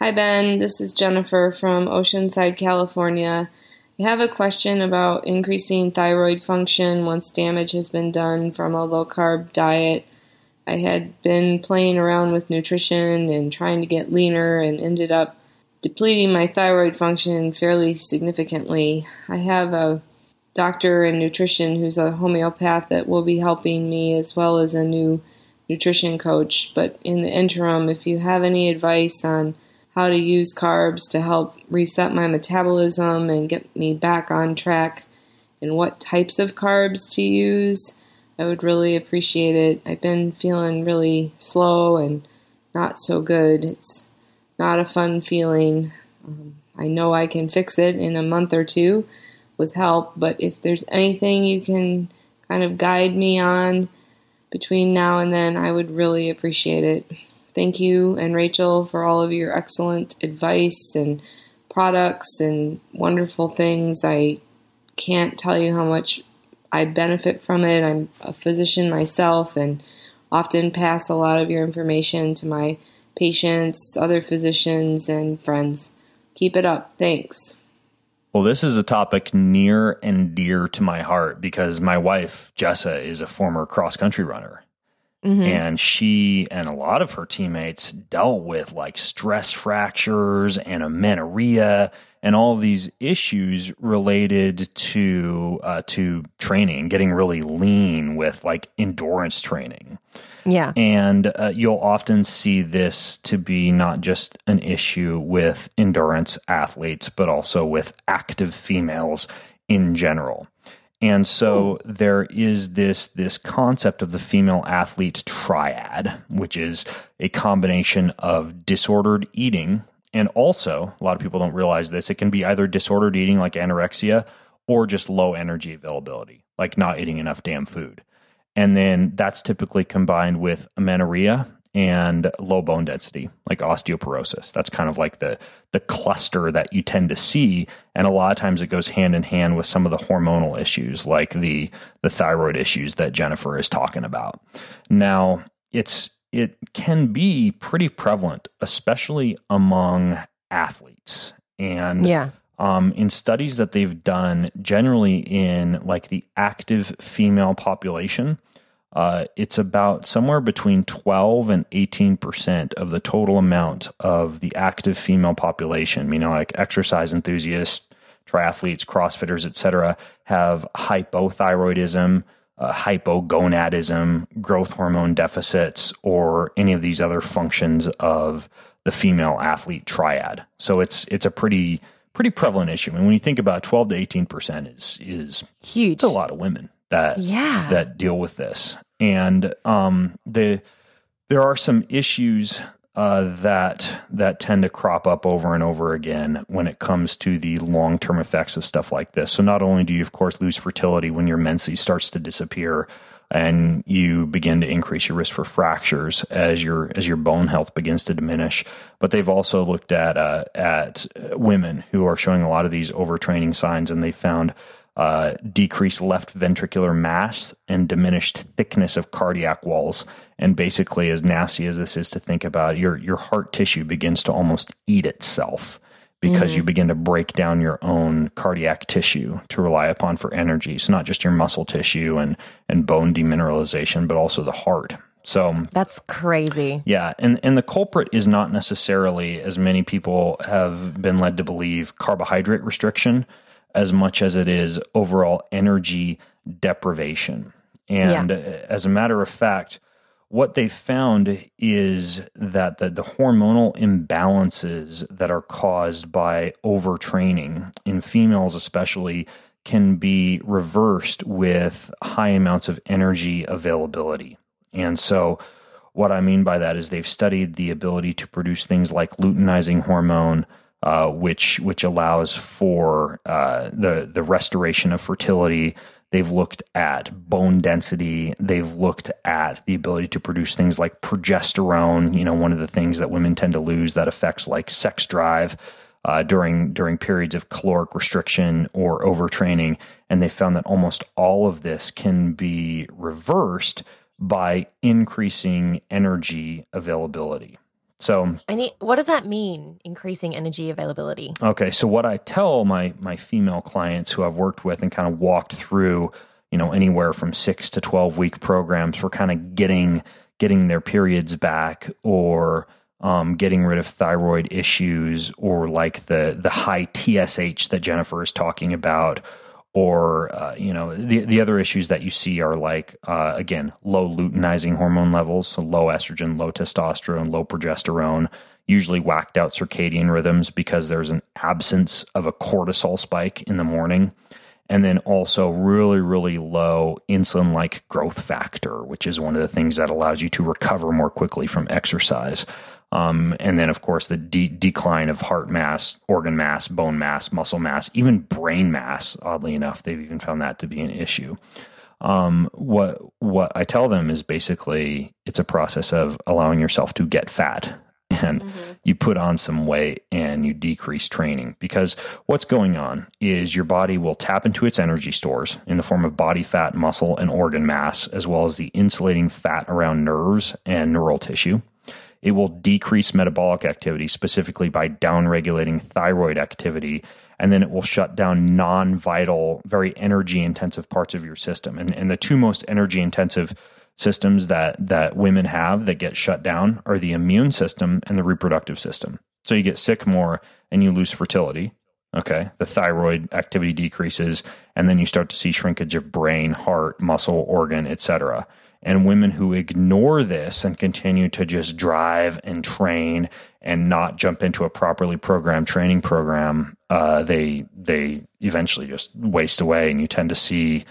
Hi, Ben. This is Jennifer from Oceanside, California. I have a question about increasing thyroid function once damage has been done from a low-carb diet. I had been playing around with nutrition and trying to get leaner and ended up depleting my thyroid function fairly significantly. I have a doctor in nutrition who's a homeopath that will be helping me, as well as a new nutrition coach. But in the interim, if you have any advice on how to use carbs to help reset my metabolism and get me back on track, and what types of carbs to use, I would really appreciate it. I've been feeling really slow and not so good. It's not a fun feeling. Um, I know I can fix it in a month or two with help, but if there's anything you can kind of guide me on between now and then, I would really appreciate it. Thank you and Rachel for all of your excellent advice and products and wonderful things. I can't tell you how much I benefit from it. I'm a physician myself and often pass a lot of your information to my patients, other physicians, and friends. Keep it up. Thanks. Well, this is a topic near and dear to my heart because my wife, Jessa, is a former cross-country runner. Mm-hmm. And she and a lot of her teammates dealt with like stress fractures and amenorrhea and all of these issues related to uh, to training, getting really lean with like endurance training. Yeah. And uh, you'll often see this to be not just an issue with endurance athletes, but also with active females in general. And so there is this this concept of the female athlete triad, which is a combination of disordered eating, and also, a lot of people don't realize this, it can be either disordered eating like anorexia or just low energy availability, like not eating enough damn food. And then that's typically combined with amenorrhea and low bone density, like osteoporosis. That's kind of like the the cluster that you tend to see. And a lot of times it goes hand in hand with some of the hormonal issues, like the the thyroid issues that Jennifer is talking about. Now, it's it can be pretty prevalent, especially among athletes. And yeah. Um, in studies that they've done, generally in like the active female population, uh, it's about somewhere between twelve and eighteen percent of the total amount of the active female population, meaning like exercise enthusiasts, triathletes, CrossFitters, et cetera, have hypothyroidism, uh, hypogonadism, growth hormone deficits, or any of these other functions of the female athlete triad. So it's it's a pretty pretty prevalent issue. I mean, when you think about twelve to eighteen percent is is huge. It's a lot of women that yeah. that deal with this. And um, the there are some issues uh, that that tend to crop up over and over again when it comes to the long-term effects of stuff like this. So not only do you, of course, lose fertility when your menses starts to disappear, and you begin to increase your risk for fractures as your as your bone health begins to diminish. But they've also looked at uh, at women who are showing a lot of these overtraining signs, and they found uh, decreased left ventricular mass and diminished thickness of cardiac walls. And basically, as nasty as this is to think about, your your heart tissue begins to almost eat itself, because mm-hmm. you begin to break down your own cardiac tissue to rely upon for energy. So not just your muscle tissue and, and bone demineralization, but also the heart. So that's crazy. Yeah. And, and the culprit is not necessarily, as many people have been led to believe, carbohydrate restriction, as much as it is overall energy deprivation. And yeah. as a matter of fact, what they found is that the, the hormonal imbalances that are caused by overtraining in females especially can be reversed with high amounts of energy availability. And so what I mean by that is they've studied the ability to produce things like luteinizing hormone, uh, which which allows for uh, the, the restoration of fertility. They've looked at bone density. They've looked at the ability to produce things like progesterone, you know, one of the things that women tend to lose that affects like sex drive uh, during during periods of caloric restriction or overtraining. And they found that almost all of this can be reversed by increasing energy availability. So, I need, what does that mean, increasing energy availability? Okay, so what I tell my my female clients who I've worked with and kind of walked through, you know, anywhere from six to twelve week programs for kind of getting getting their periods back, or um, getting rid of thyroid issues, or like the the high T S H that Jennifer is talking about, or uh, you know, the the other issues that you see are like uh, again, low luteinizing hormone levels, so low estrogen, low testosterone, low progesterone, usually whacked out circadian rhythms because there's an absence of a cortisol spike in the morning. And then also really, really low insulin-like growth factor, which is one of the things that allows you to recover more quickly from exercise. Um, and then, of course, the de- decline of heart mass, organ mass, bone mass, muscle mass, even brain mass. Oddly enough, they've even found that to be an issue. Um, what what I tell them is basically it's a process of allowing yourself to get fat. And mm-hmm. you put on some weight and you decrease training, because what's going on is your body will tap into its energy stores in the form of body fat, muscle, and organ mass, as well as the insulating fat around nerves and neural tissue. It will decrease metabolic activity, specifically by downregulating thyroid activity, and then it will shut down non-vital, very energy-intensive parts of your system. And, and the two most energy-intensive systems that that women have that get shut down are the immune system and the reproductive system. So you get sick more and you lose fertility. Okay. The thyroid activity decreases, and then you start to see shrinkage of brain, heart, muscle, organ, et cetera. And women who ignore this and continue to just drive and train and not jump into a properly programmed training program, uh, they they eventually just waste away. And you tend to see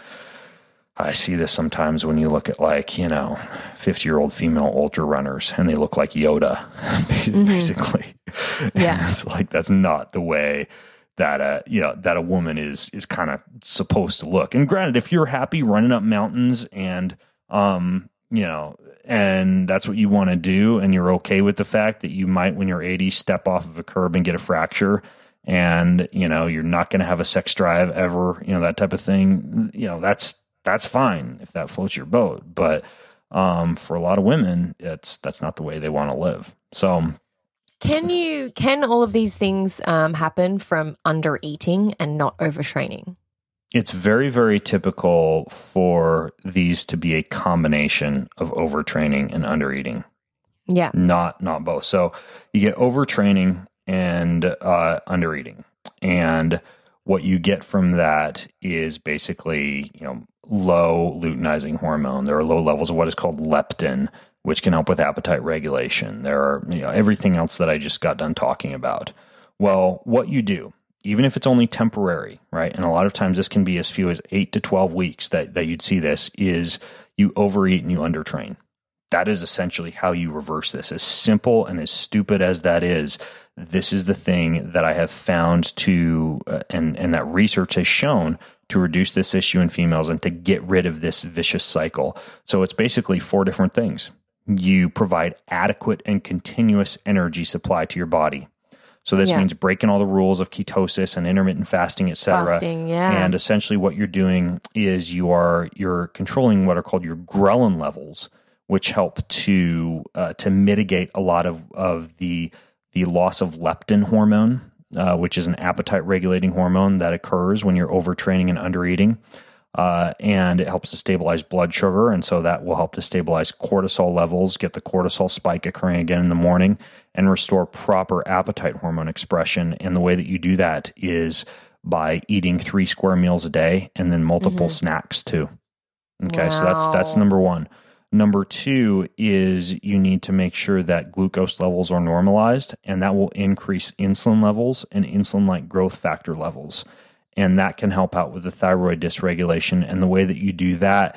I see this sometimes when you look at, like, you know, fifty-year-old female ultra runners, and they look like Yoda, basically. Mm-hmm. Yeah. It's like, that's not the way that a, you know, that a woman is, is kind of supposed to look. And granted, if you're happy running up mountains and, um, you know, and that's what you want to do, and you're okay with the fact that you might, when you're eighty, step off of a curb and get a fracture, and, you know, you're not going to have a sex drive ever, you know, that type of thing, you know, that's, that's fine if that floats your boat. But um, for a lot of women, it's that's not the way they want to live. So can you can all of these things um, happen from under eating and not overtraining? It's very, very typical for these to be a combination of overtraining and undereating. Yeah. Not not both. So you get overtraining and uh, undereating. And what you get from that is basically, you know, low luteinizing hormone. There are low levels of what is called leptin, which can help with appetite regulation. There are, you know, everything else that I just got done talking about. Well, what you do, even if it's only temporary, right? And a lot of times this can be as few as eight to twelve weeks that, that you'd see this, is you overeat and you undertrain. That is essentially how you reverse this. As simple and as stupid as that is, this is the thing that I have found to, uh, and, and that research has shown to reduce this issue in females and to get rid of this vicious cycle. So it's basically four different things. You provide adequate and continuous energy supply to your body. So this yeah. means breaking all the rules of ketosis and intermittent fasting, et cetera. Fasting, yeah. And essentially what you're doing is you are, you're controlling what are called your ghrelin levels, which help to uh, to mitigate a lot of, of the the loss of leptin hormone, uh, which is an appetite regulating hormone that occurs when you're overtraining and undereating. Uh, and it helps to stabilize blood sugar. And so that will help to stabilize cortisol levels, get the cortisol spike occurring again in the morning, and restore proper appetite hormone expression. And the way that you do that is by eating three square meals a day and then multiple mm-hmm. snacks too. Okay, wow. So that's that's number one. Number two is you need to make sure that glucose levels are normalized, and that will increase insulin levels and insulin-like growth factor levels. And that can help out with the thyroid dysregulation. And the way that you do that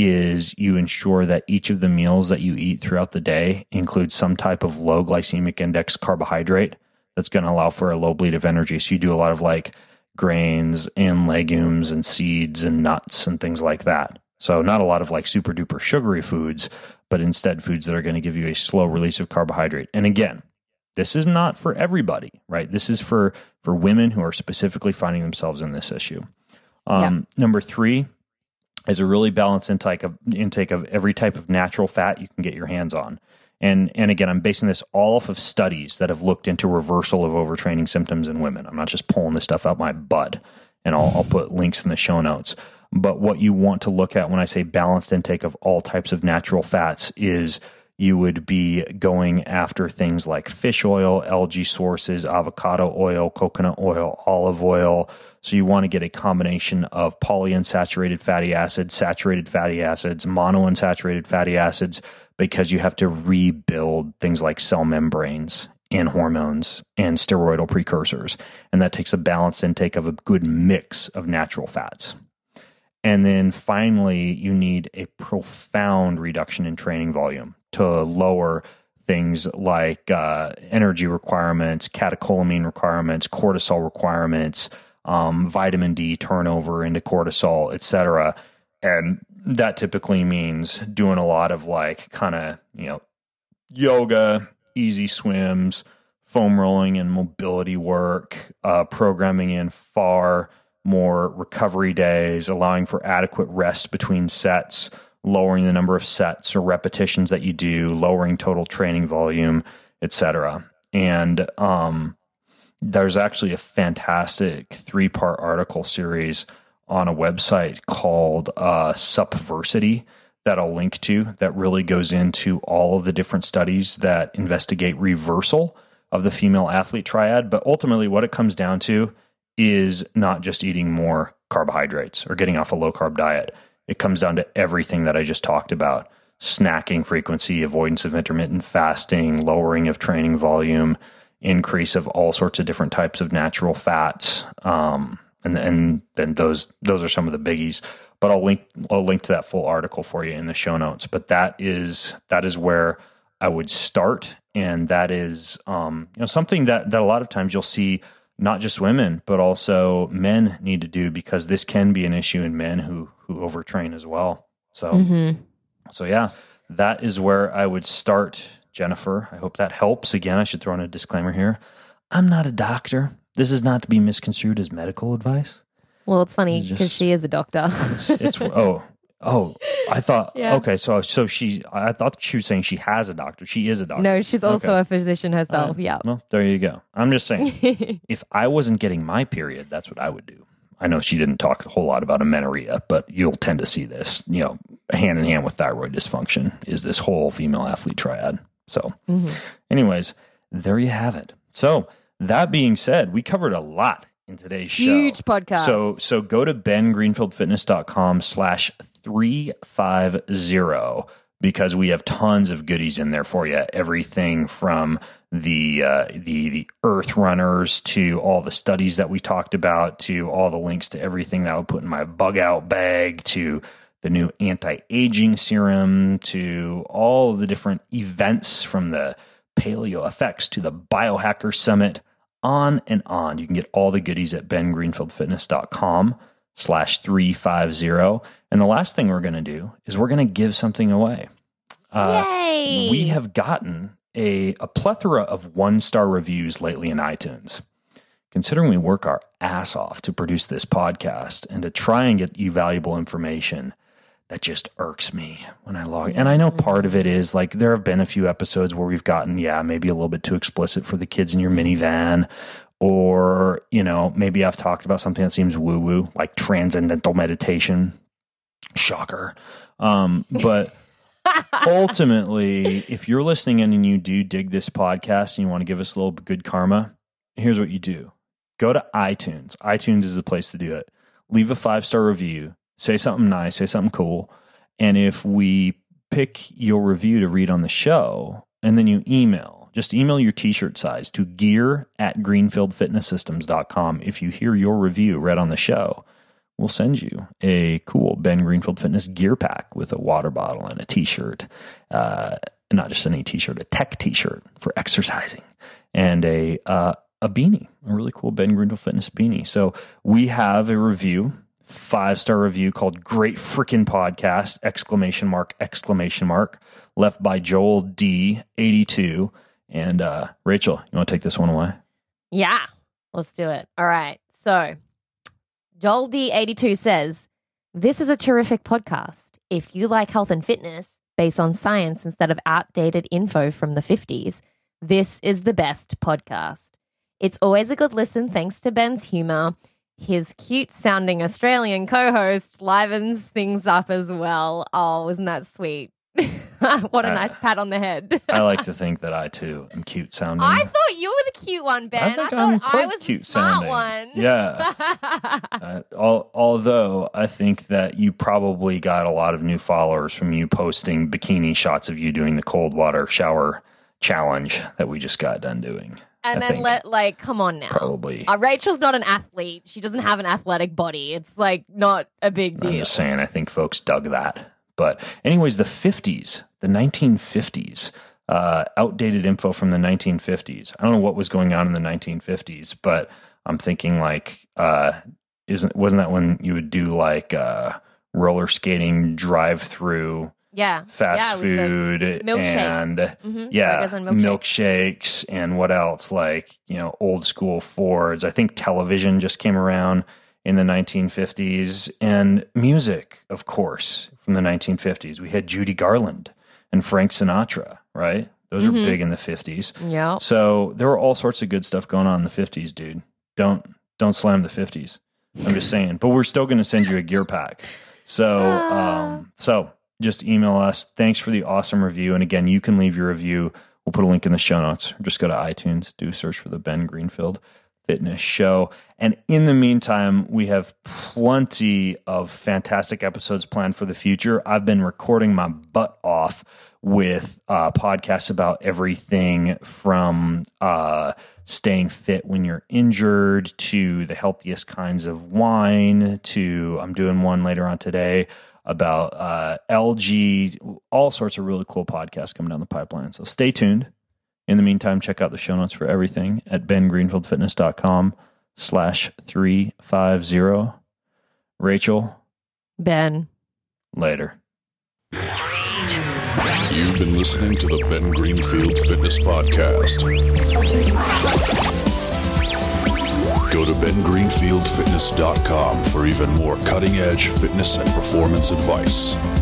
is you ensure that each of the meals that you eat throughout the day includes some type of low glycemic index carbohydrate that's going to allow for a low bleed of energy. So you do a lot of like grains and legumes and seeds and nuts and things like that. So not a lot of like super duper sugary foods, but instead foods that are going to give you a slow release of carbohydrate. And again, this is not for everybody, right? This is for, for women who are specifically finding themselves in this issue. Um, yeah. Number three is a really balanced intake of intake of every type of natural fat you can get your hands on. And and again, I'm basing this all off of studies that have looked into reversal of overtraining symptoms in women. I'm not just pulling this stuff out my butt, and I'll, I'll put links in the show notes. But what you want to look at when I say balanced intake of all types of natural fats is you would be going after things like fish oil, algae sources, avocado oil, coconut oil, olive oil. So you want to get a combination of polyunsaturated fatty acids, saturated fatty acids, monounsaturated fatty acids, because you have to rebuild things like cell membranes and hormones and steroidal precursors. And that takes a balanced intake of a good mix of natural fats. And then finally, you need a profound reduction in training volume to lower things like uh, energy requirements, catecholamine requirements, cortisol requirements, um, vitamin D turnover into cortisol, et cetera. And that typically means doing a lot of like kind of, you know, yoga, easy swims, foam rolling and mobility work, uh, programming in far more recovery days, allowing for adequate rest between sets, lowering the number of sets or repetitions that you do, lowering total training volume, et cetera. And um, there's actually a fantastic three-part article series on a website called uh, Supversity that I'll link to that really goes into all of the different studies that investigate reversal of the female athlete triad. But ultimately what it comes down to is not just eating more carbohydrates or getting off a low-carb diet. It comes down to everything that I just talked about: snacking frequency, avoidance of intermittent fasting, lowering of training volume, increase of all sorts of different types of natural fats. Um, and and then those those are some of the biggies. But I'll link I'll link to that full article for you in the show notes. But that is that is where I would start, and that is um, you know something that that a lot of times you'll see not just women, but also men need to do, because this can be an issue in men who who overtrain as well. So, mm-hmm. so yeah, that is where I would start, Jennifer. I hope that helps. Again, I should throw in a disclaimer here. I'm not a doctor. This is not to be misconstrued as medical advice. Well, it's funny because she is a doctor. it's, it's oh oh. I thought yeah. okay. So so she. I thought she was saying she has a doctor. She is a doctor. No, she's also okay. a physician herself. Right. Yeah. Well, there you go. I'm just saying, if I wasn't getting my period, that's what I would do. I know she didn't talk a whole lot about amenorrhea, but you'll tend to see this, you know, hand in hand with thyroid dysfunction is this whole female athlete triad. So, mm-hmm. anyways, there you have it. So that being said, we covered a lot in today's show. Huge podcast. So, so go to ben greenfield fitness dot com slash three five zero because we have tons of goodies in there for you. Everything from the uh, the the Earth Runners to all the studies that we talked about to all the links to everything that I would put in my bug out bag to the new anti-aging serum to all of the different events from the Paleo F X to the Biohacker Summit, on and on. You can get all the goodies at ben greenfield fitness dot com slash three five zero. And the last thing we're going to do is we're going to give something away. Uh, Yay! We have gotten a, a plethora of one-star reviews lately in iTunes. Considering we work our ass off to produce this podcast and to try and get you valuable information, that just irks me when I log in. And I know part of it is like there have been a few episodes where we've gotten, yeah, maybe a little bit too explicit for the kids in your minivan. Or, you know, maybe I've talked about something that seems woo-woo, like transcendental meditation. Shocker. Um, but ultimately, if you're listening in and you do dig this podcast and you want to give us a little good karma, here's what you do. Go to iTunes. iTunes is the place to do it. Leave a five-star review. Say something nice. Say something cool. And if we pick your review to read on the show, and then you email, just email your t-shirt size to gear at greenfield fitness systems dot com. If you hear your review read on the show, we'll send you a cool Ben Greenfield Fitness gear pack with a water bottle and a t-shirt. Uh, not just any t-shirt, a tech t-shirt for exercising, and a uh, a beanie, a really cool Ben Greenfield Fitness beanie. So we have a review, five-star review called Great Frickin' Podcast, exclamation mark, exclamation mark, left by Joel D eighty-two. And uh, Rachel, you want to take this one away? Yeah, let's do it. All right. So Joel D eighty-two says, this is a terrific podcast. If you like health and fitness, based on science instead of outdated info from the fifties, this is the best podcast. It's always a good listen thanks to Ben's humor. His cute-sounding Australian co-host livens things up as well. Oh, isn't that sweet? What a Uh, nice pat on the head. I like to think that I, too, am cute sounding. I thought you were the cute one, Ben. I I, think thought I'm I quite was cute the smart sounding. one. Yeah. uh, al- although I think that you probably got a lot of new followers from you posting bikini shots of you doing the cold water shower challenge that we just got done doing. And I then think let like, come on now. probably. Uh, Rachel's not an athlete. She doesn't have an athletic body. It's like not a big deal. I'm just saying, I think folks dug that. But anyways, the fifties, the nineteen fifties, uh, outdated info from the nineteen fifties. I don't know what was going on in the nineteen fifties, but I'm thinking like, uh, isn't wasn't that when you would do like uh, roller skating drive through? Yeah. Fast yeah, with food the milkshakes. and Mhm, yeah, burgers and milkshakes. milkshakes and what else? Like, you know, old school Fords. I think television just came around in the nineteen fifties, and music, of course, from the nineteen fifties. We had Judy Garland and Frank Sinatra, right? Those Mhm. are big in the fifties. Yeah. So there were all sorts of good stuff going on in the fifties, dude. Don't don't slam the fifties. I'm just saying. But we're still going to send you a gear pack. So um, so just email us. Thanks for the awesome review. And again, you can leave your review. We'll put a link in the show notes. Or just go to iTunes, do a search for the Ben Greenfield Fitness Show. And in the meantime, we have plenty of fantastic episodes planned for the future. I've been recording my butt off with uh, podcasts about everything from uh, staying fit when you're injured to the healthiest kinds of wine to I'm doing one later on today about uh, L G, all sorts of really cool podcasts coming down the pipeline. So stay tuned. In the meantime, check out the show notes for everything at bengreenfieldfitness.com slash 350. Rachel. Ben. Later. You've been listening to the Ben Greenfield Fitness Podcast. Go to ben greenfield fitness dot com for even more cutting-edge fitness and performance advice.